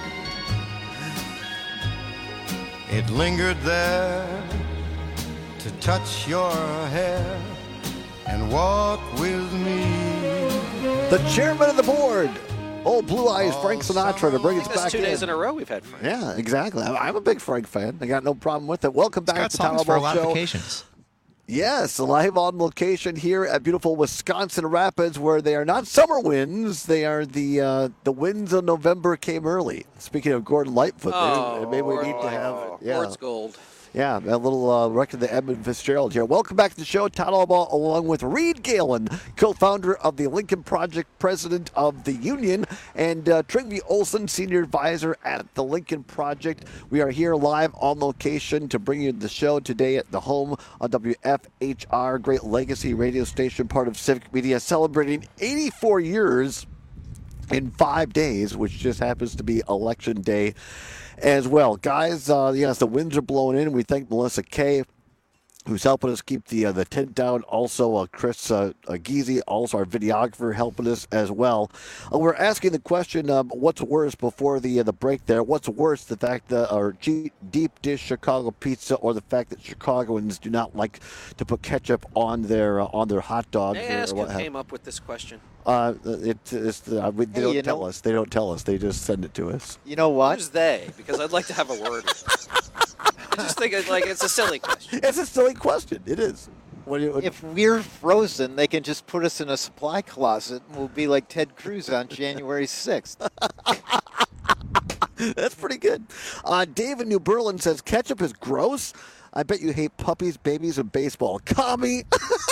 Speaker 21: It lingered there to touch your hair and walk with me.
Speaker 13: The chairman of the board, old Blue Eyes Frank Sinatra, to bring us
Speaker 14: That's
Speaker 13: back
Speaker 14: two
Speaker 13: in.
Speaker 14: days in a row we've had Frank.
Speaker 13: Yeah, exactly. I'm I'm a big Frank fan. I got no problem with it. Welcome back
Speaker 5: got
Speaker 13: to the Town
Speaker 5: songs for a
Speaker 13: Hall
Speaker 5: lot of
Speaker 13: Show.
Speaker 5: occasions.
Speaker 13: Yes, live on location here at beautiful Wisconsin Rapids, where they are not summer winds; they are the uh, the winds of November came early. Speaking of Gordon Lightfoot,
Speaker 14: Oh,
Speaker 13: maybe, maybe we
Speaker 14: Gordon
Speaker 13: need to have
Speaker 14: Lightfoot.
Speaker 13: yeah.
Speaker 14: Gord's gold.
Speaker 13: Yeah, a little uh, record of the Edmund Fitzgerald here. Welcome back to the show. Todd Albaugh, along with Reed Galen, co-founder of the Lincoln Project, president of the Union, and uh, Trygve Olsen, senior advisor at the Lincoln Project. We are here live on location to bring you the show today at the home of W F H R, great legacy radio station, part of Civic Media, celebrating eighty-four years in five days, which just happens to be Election Day as well. Guys, uh, yes, the winds are blowing in. We thank Melissa Kay, who's helping us keep the uh, the tent down. Also, uh, Chris uh, uh, Geezy, also our videographer, helping us as well. Uh, we're asking the question, um, what's worse before the uh, the break there? What's worse, the fact that our G- deep dish Chicago pizza, or the fact that Chicagoans do not like to put ketchup on their uh, on their hot dogs?
Speaker 14: May I
Speaker 13: or,
Speaker 14: ask
Speaker 13: or
Speaker 14: who
Speaker 13: what have-
Speaker 14: came up with this question?
Speaker 13: Uh, it, it's, uh, we, they
Speaker 15: Hey,
Speaker 13: don't
Speaker 15: you
Speaker 13: tell
Speaker 15: know-
Speaker 13: us. They don't tell us. They just send it to us.
Speaker 15: You know what?
Speaker 14: Who's they? Because I'd like to have a word with them. I just think it, like it's a silly question.
Speaker 13: It's a silly question. It is. What do you,
Speaker 15: If we're frozen, they can just put us in a supply closet and we'll be like Ted Cruz on January sixth.
Speaker 13: That's pretty good. Uh, Dave in New Berlin says ketchup is gross. I bet you hate puppies, babies, and baseball. Commie.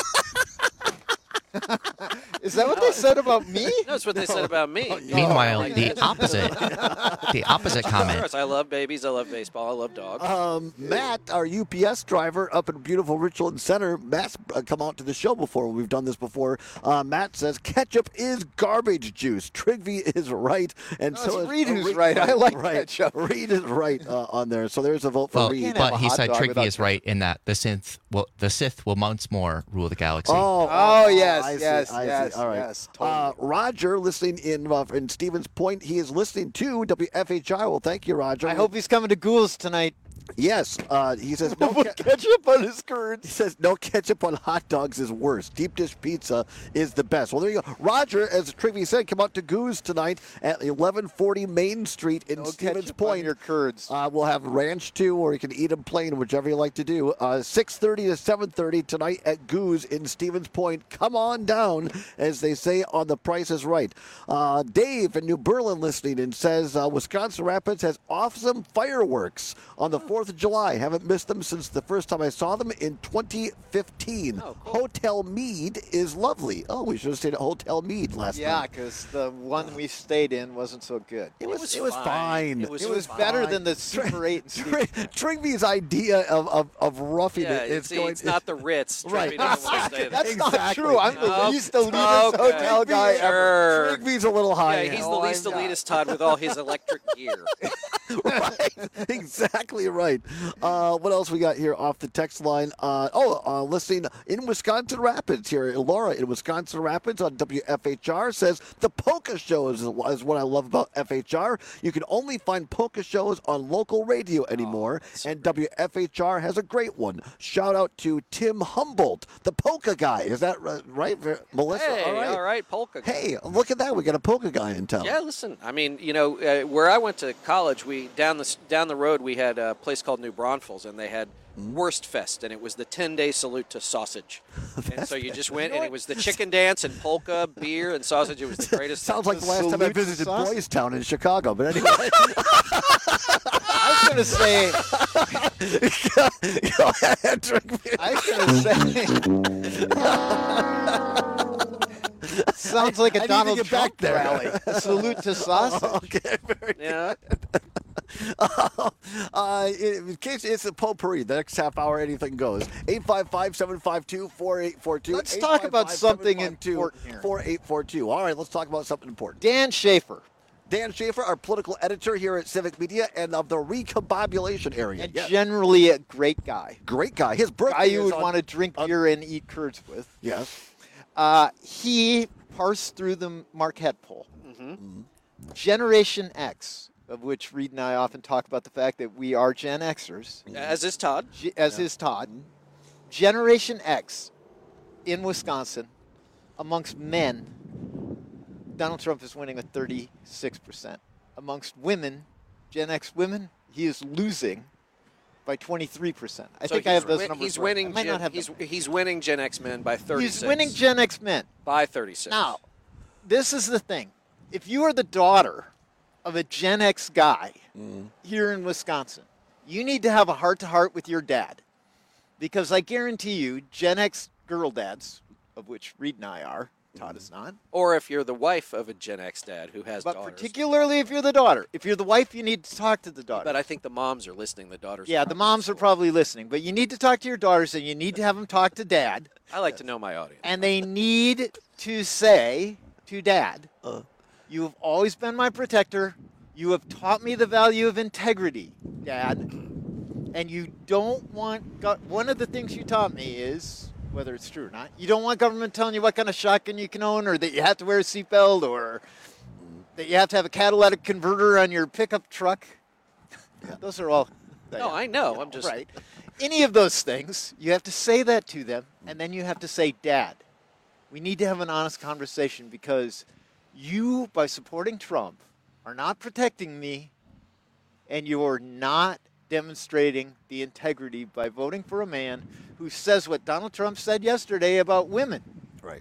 Speaker 15: Is that what they said about me?
Speaker 14: That's what they said about me.
Speaker 5: Meanwhile,
Speaker 14: Like,
Speaker 5: the opposite, the opposite
Speaker 14: Of
Speaker 5: comment.
Speaker 14: course, I love babies. I love baseball. I love dogs.
Speaker 13: Um, Matt, our U P S driver up in beautiful Richland Center, Matt's uh, come out to the show before. We've done this before. Uh, Matt says ketchup is garbage juice. Trygve is right, and
Speaker 15: No,
Speaker 13: so
Speaker 15: it's
Speaker 13: is
Speaker 15: Reed
Speaker 13: uh,
Speaker 15: who's right. I like
Speaker 13: right.
Speaker 15: ketchup.
Speaker 13: Reed is right uh, on there. So there's a vote for
Speaker 5: Well,
Speaker 13: Reed.
Speaker 5: but
Speaker 15: a
Speaker 5: he
Speaker 15: hot
Speaker 5: said
Speaker 15: dog
Speaker 5: Trygve
Speaker 15: without
Speaker 5: is right in that the Sith will the Sith will once more rule the galaxy.
Speaker 13: Oh,
Speaker 15: Oh, yes,
Speaker 13: I see,
Speaker 15: yes,
Speaker 13: I see.
Speaker 15: yes,
Speaker 13: All right.
Speaker 15: yes, totally.
Speaker 13: Uh, Roger, listening in uh, in Stevens Point, he is listening to W F H I. Well, thank you, Roger.
Speaker 15: I hope he's coming to Ghouls tonight.
Speaker 13: Yes, uh, he says no
Speaker 15: Put
Speaker 13: ke-
Speaker 15: ketchup on his curds.
Speaker 13: He says no ketchup on hot dogs is worse. Deep dish pizza is the best. Well, there you go. Roger, as Trygve said, come out to Goose tonight at eleven forty Main Street in
Speaker 15: No
Speaker 13: Stevens
Speaker 15: ketchup on
Speaker 13: Point.
Speaker 15: your curds.
Speaker 13: Uh, we'll have ranch too, or you can eat them plain, whichever you like to do. Uh, six thirty to seven thirty tonight at Goose in Stevens Point. Come on down, as they say on The Price is Right. Uh, Dave in New Berlin listening and says uh, Wisconsin Rapids has awesome fireworks on the fourth of July. Haven't missed them since the first time I saw them in twenty fifteen.
Speaker 14: Oh, cool.
Speaker 13: Hotel Mead is lovely. Oh, we should have stayed at Hotel Mead last
Speaker 15: Yeah,
Speaker 13: night.
Speaker 15: because the one we stayed in wasn't so good.
Speaker 13: It was,
Speaker 14: was
Speaker 13: it was
Speaker 14: fine.
Speaker 13: fine.
Speaker 14: It was
Speaker 15: It was
Speaker 14: fine.
Speaker 15: better than the Super eight and Super
Speaker 13: Trygve's idea of, of, of roughing
Speaker 14: Yeah,
Speaker 13: it is
Speaker 14: see,
Speaker 13: going
Speaker 14: it's not the Ritz.
Speaker 13: Right.
Speaker 14: Trygve doesn't want to stay there.
Speaker 15: That's
Speaker 13: Exactly.
Speaker 15: not true. I'm the
Speaker 14: Oh,
Speaker 15: least elitist
Speaker 14: okay.
Speaker 15: hotel guy ever.
Speaker 14: Sure.
Speaker 13: Trygve's a little high.
Speaker 14: Yeah, he's the
Speaker 15: No,
Speaker 14: least
Speaker 15: I'm not.
Speaker 14: elitist, Todd, with all his electric gear.
Speaker 13: Right. Exactly right. Uh, what else we got here off the text line? Uh, oh, uh, listening in Wisconsin Rapids here. Laura in Wisconsin Rapids on W F H R says the polka shows is, is what I love about F H R. You can only find polka shows on local radio anymore,
Speaker 14: Oh,
Speaker 13: and W F H R has a great one. Shout out to Tim Humboldt, the polka guy. Is that ri- right, Melissa?
Speaker 14: Hey,
Speaker 13: all right.
Speaker 14: all right, polka. guy.
Speaker 13: Hey, look at that. We got a polka guy in town.
Speaker 14: Yeah, listen. I mean, you know, uh, where I went to college, we down the down the road we had a place called New Braunfels, and they had Wurst Fest, and it was the ten-day salute to sausage. And so you just went, and it was the chicken dance and polka, beer, and sausage. It was the greatest.
Speaker 13: Sounds
Speaker 14: thing.
Speaker 13: like the last time I
Speaker 15: Salute to
Speaker 13: visited
Speaker 15: sausage.
Speaker 13: Boys Town in Chicago, but anyway.
Speaker 15: I was going to say,
Speaker 13: Go ahead, Trygve.
Speaker 15: I was going to say, sounds like
Speaker 13: I
Speaker 15: a
Speaker 13: need to
Speaker 15: Donald
Speaker 13: get
Speaker 15: Trump
Speaker 13: back there.
Speaker 15: rally. A salute to sausage.
Speaker 13: Okay, very
Speaker 14: Yeah.
Speaker 13: Uh, uh, in case it's a potpourri, the next half hour, anything goes. eight five five, seven five two, four eight four two.
Speaker 15: Let's talk about something important here.
Speaker 13: four eight four two. All right, let's talk about something important.
Speaker 15: Dan Schaefer,
Speaker 13: Dan Schaefer, our political editor here at Civic Media and of the recombobulation area.
Speaker 15: And
Speaker 13: yes.
Speaker 15: generally a great guy.
Speaker 13: Great guy. His birthday
Speaker 15: guy you
Speaker 13: is
Speaker 15: would
Speaker 13: on,
Speaker 15: want to drink beer and eat curds with.
Speaker 13: Yes.
Speaker 15: Uh, he parsed through the Marquette poll.
Speaker 14: Mm-hmm.
Speaker 13: Mm-hmm.
Speaker 15: Generation X, of which Reed and I often talk about the fact that we are Gen Xers.
Speaker 14: As is Todd.
Speaker 15: G- as yeah. is Todd. Generation X in Wisconsin, amongst men, Donald Trump is winning with thirty-six percent. Amongst women, Gen X women, he is losing by twenty-three percent. I
Speaker 14: so
Speaker 15: think I have those
Speaker 14: win-
Speaker 15: numbers
Speaker 14: he's
Speaker 15: right.
Speaker 14: winning
Speaker 15: I might
Speaker 14: Gen,
Speaker 15: not have
Speaker 14: he's,
Speaker 15: them.
Speaker 14: he's winning Gen X men by thirty-six.
Speaker 15: He's winning Gen X men.
Speaker 14: By thirty-six.
Speaker 15: Now, this is the thing. If you are the daughter of a Gen X guy
Speaker 13: mm.
Speaker 15: here in Wisconsin, you need to have a heart-to-heart with your dad. Because I guarantee you, Gen X girl dads, of which Reed and I are, Todd is not.
Speaker 14: Or if you're the wife of a Gen X dad who has
Speaker 15: But
Speaker 14: daughters.
Speaker 15: particularly if you're the daughter. If you're the wife, you need to talk to the daughter.
Speaker 14: But I think the moms are listening. The daughters.
Speaker 15: Yeah, the moms are probably listening. But you need to talk to your daughters, and you need to have them talk to dad.
Speaker 14: I like to know my audience.
Speaker 15: And they need to say to dad, uh, you have always been my protector. You have taught me the value of integrity, Dad. And you don't want, go- one of the things you taught me is, whether it's true or not, you don't want government telling you what kind of shotgun you can own, or that you have to wear a seatbelt, or that you have to have a catalytic converter on your pickup truck. Yeah. Those are all.
Speaker 14: No, I know.
Speaker 15: You know
Speaker 14: I'm just.
Speaker 15: Right. Any of those things, you have to say that to them, and then you have to say, Dad, we need to have an honest conversation because you, by supporting Trump, are not protecting me, and you're not demonstrating the integrity by voting for a man who says what Donald Trump said yesterday about women.
Speaker 13: Right.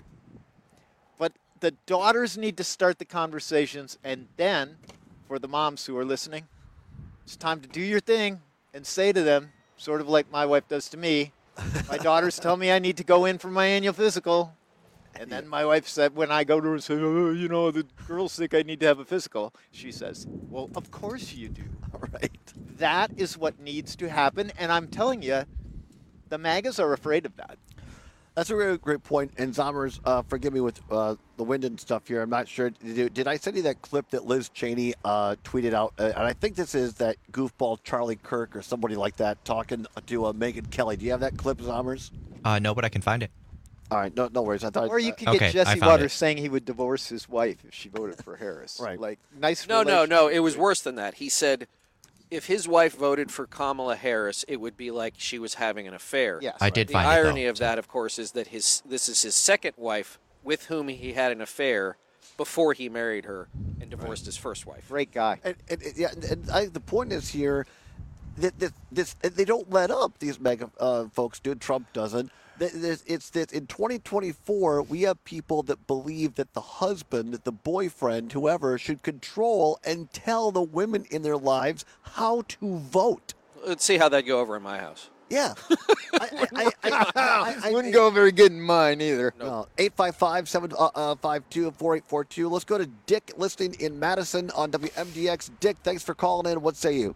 Speaker 15: But the daughters need to start the conversations, and then, for the moms who are listening, it's time to do your thing and say to them, sort of like my wife does to me, my daughters tell me I need to go in for my annual physical. And then my wife said, when I go to her and say, oh, you know, the girls think I need to have a physical, she says, well, of course you do.
Speaker 13: All right.
Speaker 15: That is what needs to happen. And I'm telling you, the MAGAs are afraid of that.
Speaker 13: That's a really great point. And Zommers, uh, forgive me with uh, the wind and stuff here. I'm not sure. Did, did I send you that clip that Liz Cheney uh, tweeted out? Uh, and I think this is that goofball Charlie Kirk or somebody like that talking to uh, Megyn Kelly. Do you have that clip, Zommers?
Speaker 5: Uh, no, but I can find it.
Speaker 13: All right, no, no worries. I thought.
Speaker 15: Or you could
Speaker 5: Okay,
Speaker 15: get Jesse
Speaker 5: I found
Speaker 15: Waters
Speaker 5: it.
Speaker 15: saying he would divorce his wife if she voted for Harris.
Speaker 13: Right.
Speaker 15: Like, nice
Speaker 14: No, no,
Speaker 15: relationship.
Speaker 14: no. It was worse than that. He said if his wife voted for Kamala Harris, it would be like she was having an affair.
Speaker 15: Yes.
Speaker 5: I did
Speaker 14: The
Speaker 5: find it,
Speaker 14: irony
Speaker 5: though.
Speaker 14: of that, of course, is that his this is his second wife with whom he had an affair before he married her and divorced his first wife.
Speaker 15: Great guy.
Speaker 13: And, and, and, yeah, and, and I, the point is here that this, this, they don't let up, these mega uh, folks do. Trump doesn't. This, it's that in twenty twenty-four, we have people that believe that the husband, the boyfriend, whoever, should control and tell the women in their lives how to vote.
Speaker 14: Let's see how that go over in my house.
Speaker 13: Yeah. I, I, I, I, I,
Speaker 15: Wouldn't go very good in mine either.
Speaker 13: No. eight five five, seven five two, four eight four two. Let's go to Dick listening in Madison on W M D X. Dick, thanks for calling in. What say you?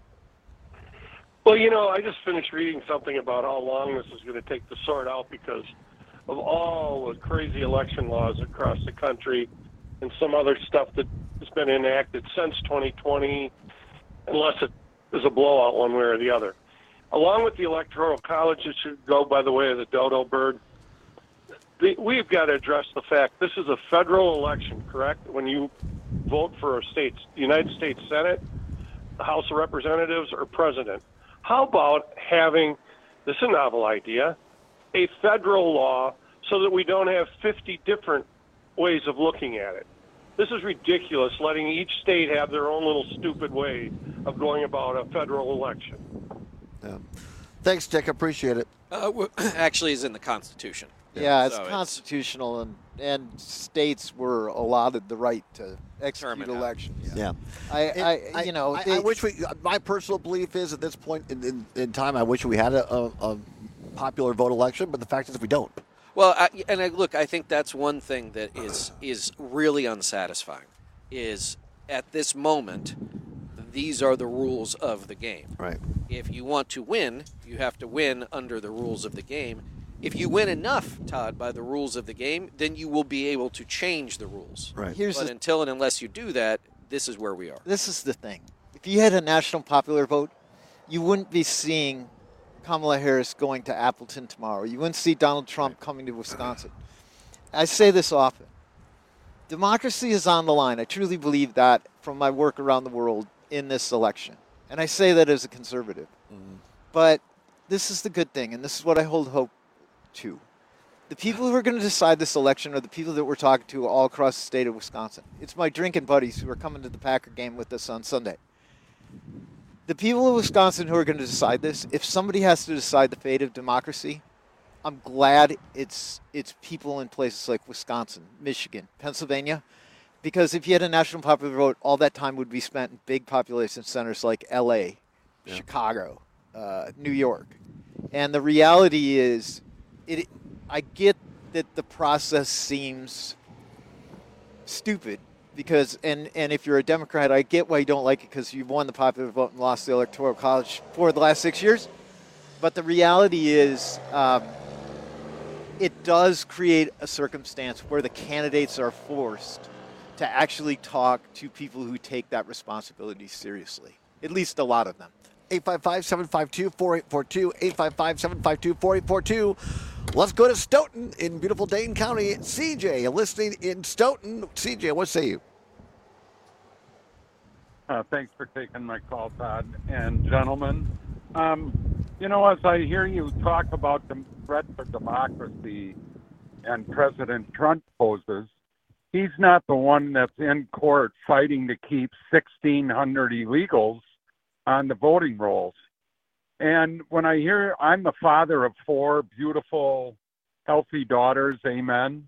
Speaker 6: Well, you know, I just finished reading something about how long this is going to take to sort out because of all the crazy election laws across the country and some other stuff that has been enacted since twenty twenty, unless it is a blowout one way or the other. Along with the Electoral College, it should go by the way of the dodo bird. The, we've got to address the fact this is a federal election, correct? When you vote for a state's United States Senate, the House of Representatives, or President. How about having, this is a novel idea, a federal law so that we don't have fifty different ways of looking at it? This is ridiculous, letting each state have their own little stupid way of going about a federal election.
Speaker 13: Yeah. Thanks, Dick. Appreciate it.
Speaker 14: Uh, w- actually, is in the Constitution.
Speaker 15: Yeah, it's
Speaker 14: So
Speaker 15: constitutional, and, and states were allotted the right to execute
Speaker 14: Determine that.
Speaker 15: elections.
Speaker 13: Yeah.
Speaker 15: I,
Speaker 13: It-
Speaker 15: I, you know,
Speaker 13: I,
Speaker 15: they-
Speaker 13: I wish we. My personal belief is at this point in, in, in time, I wish we had a, a, a popular vote election. But the fact is, we don't.
Speaker 14: Well, I, and I, look, I think that's one thing that is is really unsatisfying. Is at this moment, these are the rules of the game.
Speaker 13: Right.
Speaker 14: If you want to win, you have to win under the rules of the game. If you win enough, Todd, by the rules of the game, then you will be able to change the rules.
Speaker 13: Right.
Speaker 15: Here's
Speaker 14: but
Speaker 15: the-
Speaker 14: until and unless you do that, this is where we are.
Speaker 15: This is the thing. If you had a national popular vote, you wouldn't be seeing Kamala Harris going to Appleton tomorrow. You wouldn't see Donald Trump coming to Wisconsin. I say this often. Democracy is on the line. I truly believe that from my work around the world in this election. And I say that as a conservative. Mm-hmm. But this is the good thing, and this is what I hold hope to. The people who are going to decide this election are the people that we're talking to all across the state of Wisconsin. It's my drinking buddies who are coming to the Packer game with us on Sunday. The people of Wisconsin who are going to decide this, if somebody has to decide the fate of democracy, I'm glad it's it's people in places like Wisconsin, Michigan, Pennsylvania, because if you had a national popular vote, all that time would be spent in big population centers like L A, yeah. Chicago, uh, New York. And the reality is, it. I get that the process seems stupid because, and, and if you're a Democrat, I get why you don't like it because you've won the popular vote and lost the Electoral College for the last six years. But the reality is, um, it does create a circumstance where the candidates are forced to actually talk to people who take that responsibility seriously, at least a lot of them.
Speaker 13: eight five five, seven five two, four eight four two, eight five five, seven five two, four eight four two. Let's go to Stoughton in beautiful Dane County. C J, listening in Stoughton. C J, what say you?
Speaker 7: Uh, thanks for taking my call, Todd. And gentlemen, um, you know, as I hear you talk about the threat for democracy and President Trump poses, he's not the one that's in court fighting to keep sixteen hundred illegals on the voting rolls. And when I hear, I'm the father of four beautiful, healthy daughters, amen.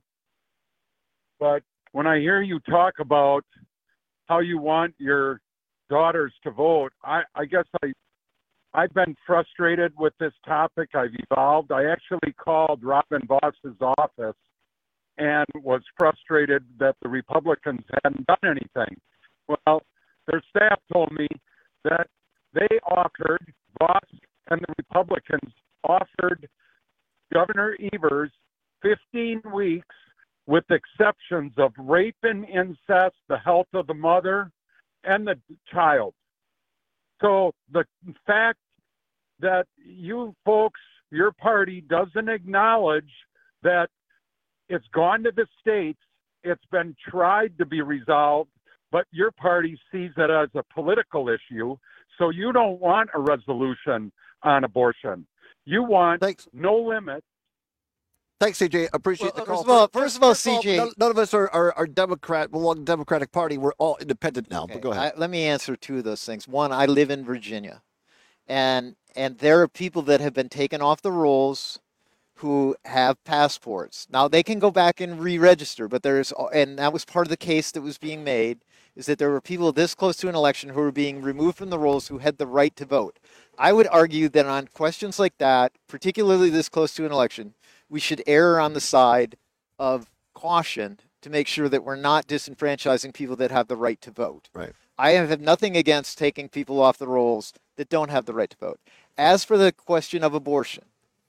Speaker 7: But when I hear you talk about how you want your daughters to vote, I, I guess I, I've been frustrated with this topic. I've evolved. I actually called Robin Voss's office and was frustrated that the Republicans hadn't done anything. Well, their staff told me that they offered, Voss and the Republicans offered Governor Evers fifteen weeks with exceptions of rape and incest, the health of the mother and the child. So the fact that you folks, your party doesn't acknowledge that it's gone to the states, it's been tried to be resolved, but your party sees it as a political issue. So you don't want a resolution on abortion. You want Thanks. no limit.
Speaker 13: Thanks, C J. Appreciate
Speaker 15: well,
Speaker 13: the call.
Speaker 15: First of all, first of all, C J,
Speaker 13: none, none of us are, are, are Democrat, belong to the Democratic Party. We're all independent now.
Speaker 15: Okay,
Speaker 13: but go ahead.
Speaker 15: I, let me answer two of those things. One, I live in Virginia, and and there are people that have been taken off the rolls who have passports. Now they can go back and re-register, but there's, and that was part of the case that was being made, is that there were people this close to an election who were being removed from the rolls who had the right to vote. I would argue that on questions like that, particularly this close to an election, we should err on the side of caution to make sure that we're not disenfranchising people that have the right to vote.
Speaker 13: Right.
Speaker 15: I have nothing against taking people off the rolls that don't have the right to vote. As for the question of abortion,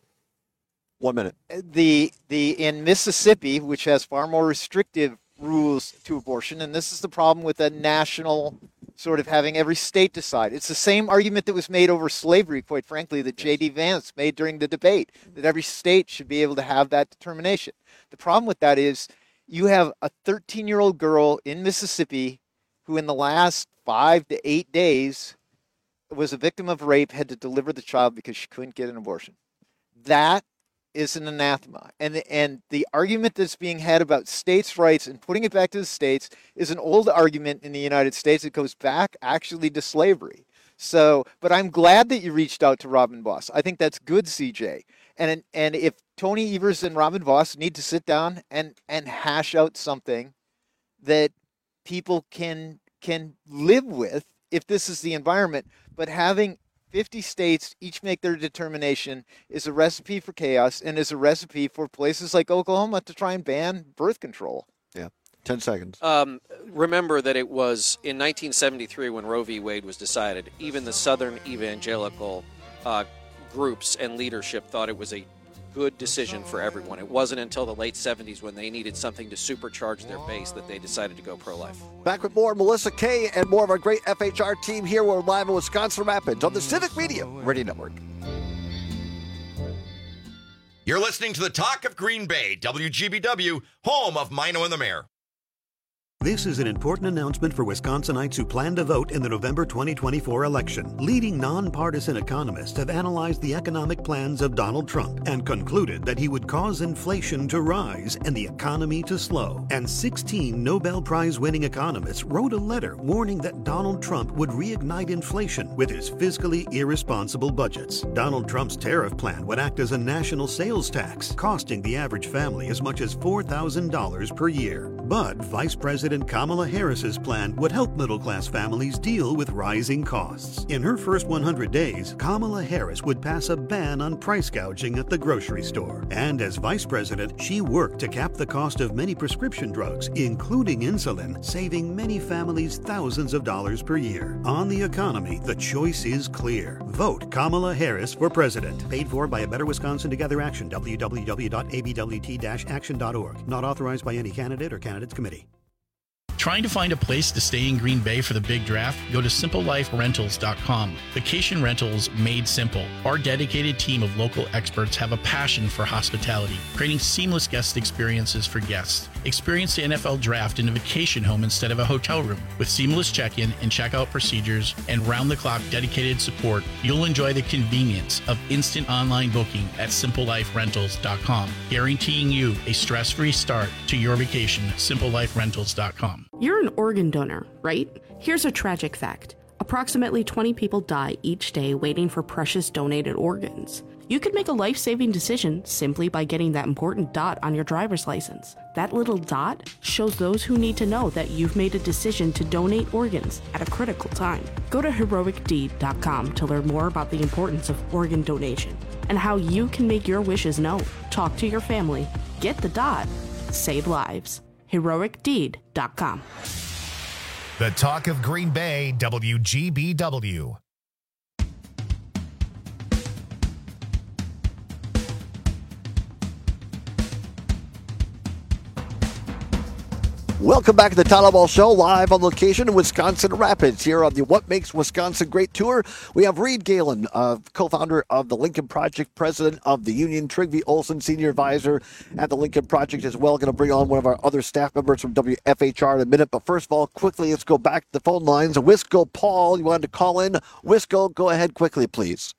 Speaker 13: one minute.
Speaker 15: The the in Mississippi, which has far more restrictive rules to abortion, and this is the problem with a national sort of having every state decide. It's the same argument that was made over slavery, quite frankly, that J D Vance made during the debate, that every state should be able to have that determination. The problem with that is you have a thirteen-year-old girl in Mississippi who in the last five to eight days was a victim of rape, had to deliver the child because she couldn't get an abortion. That is an anathema. And the, and the argument that's being had about states' rights and putting it back to the states is an old argument in the United States. It goes back actually to slavery. So, but I'm glad that you reached out to Robin Voss. I think that's good, C J. And and if Tony Evers and Robin Voss need to sit down and, and hash out something that people can can live with if this is the environment, but having fifty states each make their determination is a recipe for chaos and is a recipe for places like Oklahoma to try and ban birth control.
Speaker 13: Yeah, ten seconds.
Speaker 14: Um, remember that it was in nineteen seventy-three when Roe v. Wade was decided, even the Southern evangelical uh, groups and leadership thought it was a good decision for everyone. It wasn't until the late seventies when they needed something to supercharge their base that they decided to go pro-life.
Speaker 13: Back with more Melissa Kay and more of our great F H R team here. We're live in Wisconsin Rapids on the Civic Media Radio Network.
Speaker 8: You're listening to the Talk of Green Bay, W G B W, home of Mino and the Mayor.
Speaker 10: This is an important announcement for Wisconsinites who plan to vote in the November twenty twenty-four election. Leading nonpartisan economists have analyzed the economic plans of Donald Trump and concluded that he would cause inflation to rise and the economy to slow. And sixteen Nobel Prize-winning economists wrote a letter warning that Donald Trump would reignite inflation with his fiscally irresponsible budgets. Donald Trump's tariff plan would act as a national sales tax, costing the average family as much as four thousand dollars per year. But Vice President Kamala Harris's plan would help middle-class families deal with rising costs. In her first one hundred days, Kamala Harris would pass a ban on price gouging at the grocery store. And as vice president, she worked to cap the cost of many prescription drugs, including insulin, saving many families thousands of dollars per year. On the economy, the choice is clear. Vote Kamala Harris for president. Paid for by A Better Wisconsin Together Action, w w w dot a b w t dash action dot org. Not authorized by any candidate or candidates committee.
Speaker 11: Trying to find a place to stay in Green Bay for the big draft? Go to simple life rentals dot com. Vacation rentals made simple. Our dedicated team of local experts have a passion for hospitality, creating seamless guest experiences for guests. Experience the N F L draft in a vacation home instead of a hotel room. With seamless check-in and check-out procedures and round-the-clock dedicated support, you'll enjoy the convenience of instant online booking at simple life rentals dot com, guaranteeing you a stress-free start to your vacation. simple life rentals dot com.
Speaker 16: You're an organ donor, right? Here's a tragic fact. Approximately twenty people die each day waiting for precious donated organs. You could make a life-saving decision simply by getting that important dot on your driver's license. That little dot shows those who need to know that you've made a decision to donate organs at a critical time. Go to heroic deed dot com to learn more about the importance of organ donation and how you can make your wishes known. Talk to your family. Get the dot. Save lives. heroic deed dot com.
Speaker 1: The Talk of Green Bay, W G B W.
Speaker 13: Welcome back to the Todd Ball Show, live on location in Wisconsin Rapids, here on the What Makes Wisconsin Great Tour. We have Reed Galen, uh, co-founder of the Lincoln Project, president of the Union, Trygve Olsen, senior advisor at the Lincoln Project as well. Going to bring on one of our other staff members from W F H R in a minute. But first of all, quickly, let's go back to the phone lines. Wisco Paul, you wanted to call in. Wisco, go ahead quickly, please.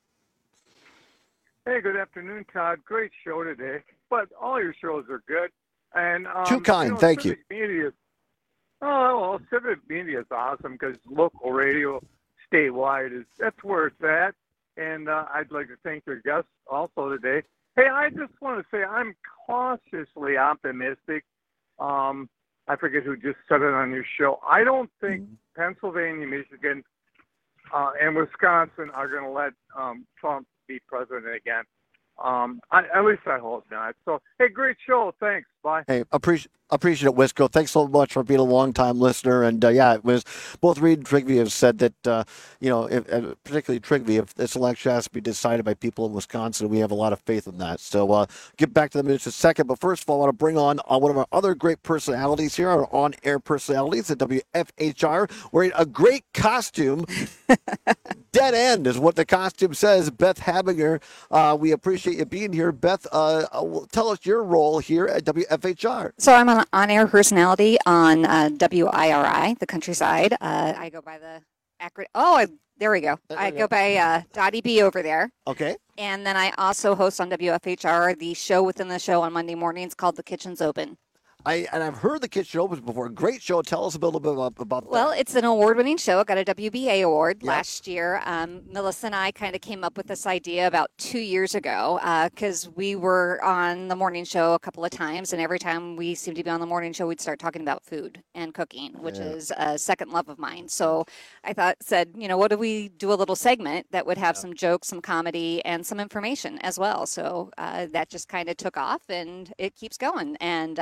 Speaker 7: Hey, good afternoon, Todd. Great show today, but all your shows are good. And um,
Speaker 13: Too kind,
Speaker 7: you know,
Speaker 13: thank
Speaker 7: civic
Speaker 13: you.
Speaker 7: Media, oh, well, civic media is awesome because local radio statewide is that's where it's at. And uh, I'd like to thank your guests also today. Hey, I just want to say I'm cautiously optimistic. Um, I forget who just said it on your show. I don't think mm-hmm. Pennsylvania, Michigan, uh, and Wisconsin are going to let um, Trump be president again. Um, I, at least I hope not. So, hey, great show. Thanks. Bye.
Speaker 13: Hey, appreciate appreciate it, Wisco. Thanks so much for being a long-time listener. And, uh, yeah, it was both Reed and Trygve have said that, uh, you know, if, uh, particularly Trygve, if this election has to be decided by people in Wisconsin, we have a lot of faith in that. So uh, get back to them in just a second. But first of all, I want to bring on uh, one of our other great personalities here, our on-air personalities at W F H R, wearing a great costume. Dead end is what the costume says. Beth Habinger, uh, we appreciate you being here. Beth, uh, tell us your role here at W F H R.
Speaker 17: So I'm an on-air personality on uh, W I R I, the countryside. Uh, I go by the acronym. Oh, I, there we go. There I go, go by uh, Dottie B over there.
Speaker 13: Okay.
Speaker 17: And then I also host on W F H R the show within the show on Monday mornings called The Kitchen's Open.
Speaker 13: I and I've heard the Kitchen Opens before. Great show. Tell us a little bit about, about that.
Speaker 17: Well, it's an award-winning show. It got a W B A award
Speaker 13: Yep.
Speaker 17: last year. Um, Melissa and I kind of came up with this idea about two years ago because uh, we were on the morning show a couple of times, and every time we seemed to be on the morning show, we'd start talking about food and cooking, which
Speaker 26: Yeah.
Speaker 17: is a second love of mine. So I thought, said, you know, what if we do a little segment that would have some jokes, some comedy, and some information as well? So uh, that just kind of took off, and it keeps going. And uh, as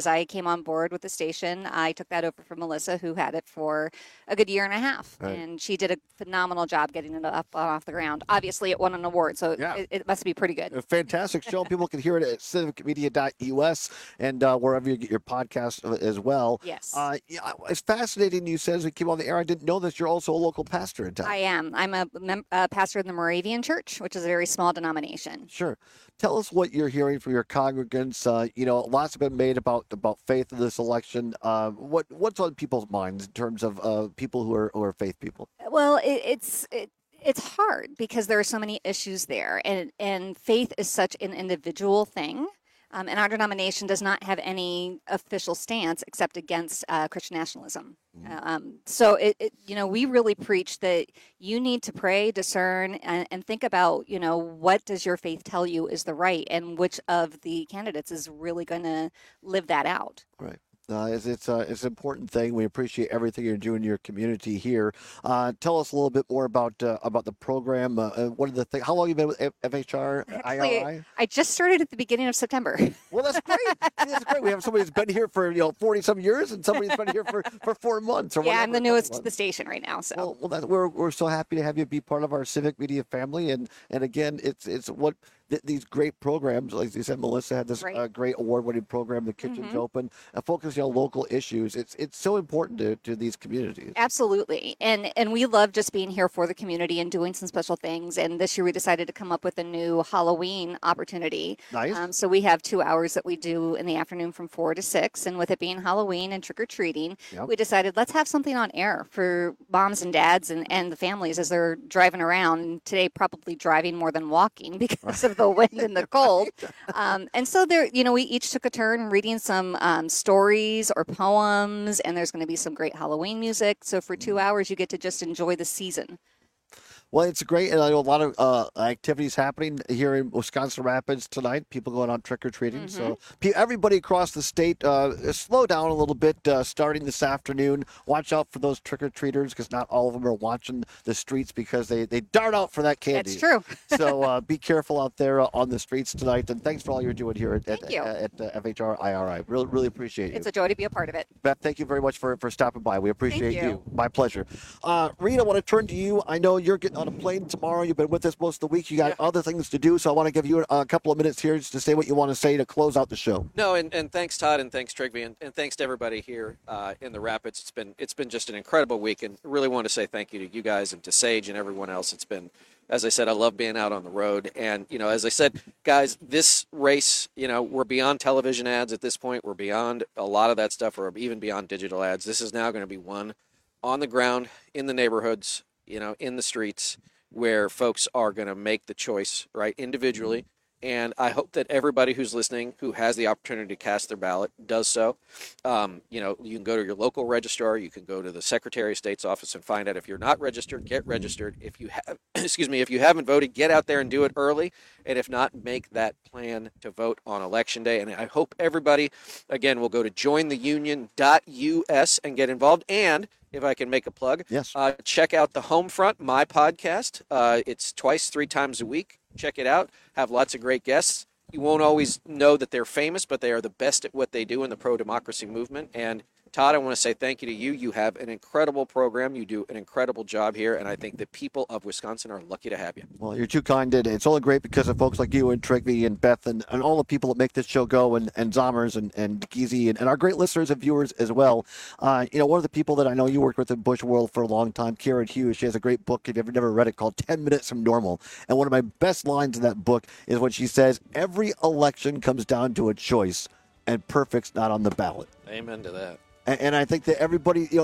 Speaker 17: I came on board with the station, I took that over from Melissa, who had it for a good year and a half.
Speaker 13: Right.
Speaker 17: And she did a phenomenal job getting it up and off the ground. Obviously, it won an award, so
Speaker 13: Yeah.
Speaker 17: it, it must be pretty good.
Speaker 13: A fantastic show. People can hear it at civic media dot U S and uh, wherever you get your podcast as well.
Speaker 17: Yes.
Speaker 13: Uh, yeah, it's fascinating. You said as we came on the air, I didn't know this. You're also a local pastor in town.
Speaker 17: I am. I'm a, mem- a pastor in the Moravian Church, which is a very small denomination.
Speaker 13: Sure. Tell us what you're hearing from your congregants. Uh, you know, lots have been made about about faith in this election. Uh, what what's on people's minds in terms of uh, people who are who are faith people?
Speaker 17: Well, it, it's it, it's hard because there are so many issues there, and and faith is such an individual thing. Um, and our denomination does not have any official stance except against uh, Christian nationalism. Um, so, it, it, you know, we really preach that you need to pray, discern, and, and think about, you know, what does your faith tell you is the right, and which of the candidates is really going to live that out.
Speaker 13: Right. Uh, it's it's, uh, it's an important thing. We appreciate everything you're doing in your community here. Uh, tell us a little bit more about uh, about the program. Uh, uh, what are the things? How long have you been with F H R, I R I?
Speaker 17: Actually, I just started at the beginning of September.
Speaker 13: Well, that's great. That's great. We have somebody who's been here for you know forty some years, and somebody who's been here for, for four months. Or
Speaker 17: Yeah,
Speaker 13: whatever.
Speaker 17: I'm the newest to the station right now. So,
Speaker 13: Well, well that, we're we're so happy to have you be part of our civic media family, and and again, it's it's what th- these great programs, like you said, Melissa had this
Speaker 17: Right.
Speaker 13: uh, great award-winning program, The Kitchen's
Speaker 17: Mhm.
Speaker 13: Open, uh, focusing on local issues. It's it's so important to, to these communities.
Speaker 17: Absolutely. And and we love just being here for the community and doing some special things. And this year we decided to come up with a new Halloween opportunity.
Speaker 13: Nice.
Speaker 17: Um, so we have two hours that we do in the afternoon from four to six. And with it being Halloween and trick-or-treating,
Speaker 13: Yep.
Speaker 17: we decided let's have something on air for moms and dads and, and the families as they're driving around. Today probably driving more than walking because of the wind and the cold. Um, and so there, you know, we each took a turn reading some um, stories or poems. And there's going to be some great Halloween music. So for two hours, you get to just enjoy the season.
Speaker 13: Well, it's great, and I know a lot of uh, activities happening here in Wisconsin Rapids tonight. People going on trick or treating. So pe- everybody across the state, uh, slow down a little bit uh, starting this afternoon. Watch out for those trick or treaters because not all of them are watching the streets because they, they dart out for that candy.
Speaker 17: That's true.
Speaker 13: So uh, be careful out there uh, on the streets tonight. And thanks for all you're doing here at,
Speaker 17: Thank
Speaker 13: at,
Speaker 17: you.
Speaker 13: at, uh, F H R I R I. Really, really appreciate you.
Speaker 17: It's a joy to be a part of it.
Speaker 13: Beth, thank you very much for, for stopping by. We appreciate
Speaker 17: Thank you.
Speaker 13: My pleasure. Uh, Reed, I want to turn to you. I know you're getting on a plane tomorrow. You've been with us most of the week. You got other things to do, so I want to give you a, a couple of minutes here just to say what you want to say to close out the show.
Speaker 14: No, and, and thanks Todd, and thanks Trigby, and, and thanks to everybody here uh, in the Rapids. It's been it's been just an incredible week, and really want to say thank you to you guys and to Sage and everyone else. It's been, as I said, I love being out on the road, and you know, as I said, guys, this race, you know, we're beyond television ads at this point. We're beyond a lot of that stuff, or even beyond digital ads. This is now going to be one on the ground in the neighborhoods, you know, in the streets, where folks are going to make the choice, right, individually. And I hope that everybody who's listening, who has the opportunity to cast their ballot, does so. Um, you know, you can go to your local registrar. You can go to the Secretary of State's office and find out. If you're not registered, get registered. If you have, excuse me, if you haven't voted, get out there and do it early. And if not, make that plan to vote on Election Day. And I hope everybody, again, will go to join the union dot U S and get involved. And if I can make a plug,
Speaker 13: yes,
Speaker 14: uh, check out the Homefront, my podcast. Uh, it's twice, three times a week. Check it out. Have lots of great guests. You won't always know that they're famous, but they are the best at what they do in the pro-democracy movement. And Todd, I want to say thank you to you. You have an incredible program. You do an incredible job here, and I think the people of Wisconsin are lucky to have you.
Speaker 13: Well, you're too kind. And it's only great because of folks like you and Trigby and Beth and, and all the people that make this show go, and, and Zommers and, and Geezy and, and our great listeners and viewers as well. Uh, you know, one of the people that I know you worked with in Bush World for a long time, Karen Hughes, she has a great book, if you've ever never read it, called ten minutes from Normal. And one of my best lines in that book is when she says, every election comes down to a choice, and perfect's not on the ballot.
Speaker 14: Amen to that.
Speaker 13: And, and I think that everybody, you know,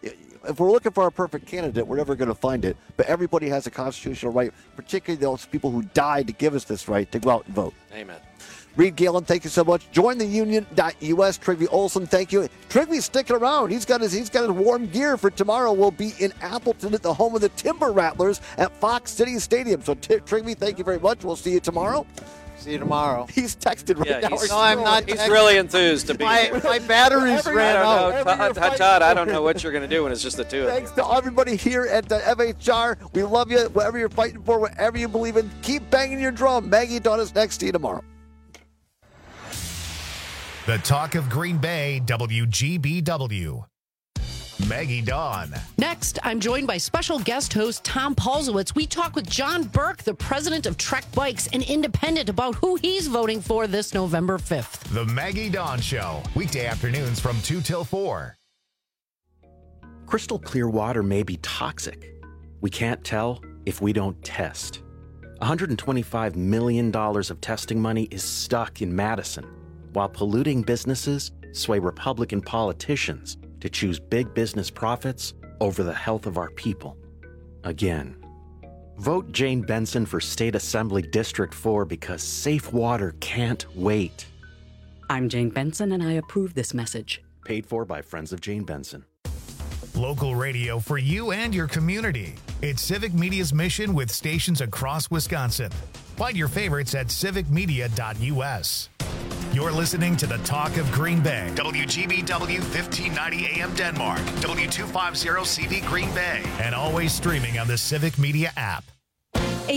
Speaker 13: if we're looking for a perfect candidate, we're never going to find it. But everybody has a constitutional right, particularly those people who died to give us this right, to go out and vote.
Speaker 14: Amen.
Speaker 13: Reed Galen, thank you so much. Join the union dot U S. Trigby Olson, thank you. Trigby's sticking around. He's got his he's got his warm gear for tomorrow. We'll be in Appleton at the home of the Timber Rattlers at Fox City Stadium. So T- Trigby, thank you very much. We'll see you tomorrow.
Speaker 15: See you tomorrow.
Speaker 13: He's texted right
Speaker 14: Yeah,
Speaker 13: now.
Speaker 14: he's-
Speaker 15: No, I'm not.
Speaker 14: He's
Speaker 15: texting.
Speaker 14: really enthused to be
Speaker 15: My,
Speaker 14: here.
Speaker 15: my batteries
Speaker 14: I
Speaker 15: ran
Speaker 14: don't
Speaker 15: out.
Speaker 14: know, Todd, Todd, Todd, I don't know what you're going to do when it's just the two of you.
Speaker 13: Thanks to everybody here at the F H R. We love you. Whatever you're fighting for, whatever you believe in, keep banging your drum. Maggie Dawn is next. See you tomorrow.
Speaker 1: The Talk of Green Bay, W G B W. Maggie Dawn.
Speaker 2: Next, I'm joined by special guest host Tom Paulsowitz. We talk with John Burke, the president of Trek Bikes, an independent, about who he's voting for this November fifth.
Speaker 1: The Maggie Dawn Show, weekday afternoons from two till four.
Speaker 3: Crystal clear water may be toxic. We can't tell if we don't test. one hundred twenty-five million dollars of testing money is stuck in Madison, while polluting businesses sway Republican politicians to choose big business profits over the health of our people. Again, vote Jane Benson for State Assembly District four because safe water can't wait.
Speaker 18: I'm Jane Benson, and I approve this message.
Speaker 3: Paid for by Friends of Jane Benson.
Speaker 1: Local radio for you and your community. It's Civic Media's mission with stations across Wisconsin. Find your favorites at civic media dot U S. You're listening to the Talk of Green Bay. W G B W fifteen ninety A M Denmark. W two fifty C V Green Bay. And always streaming on the Civic Media app.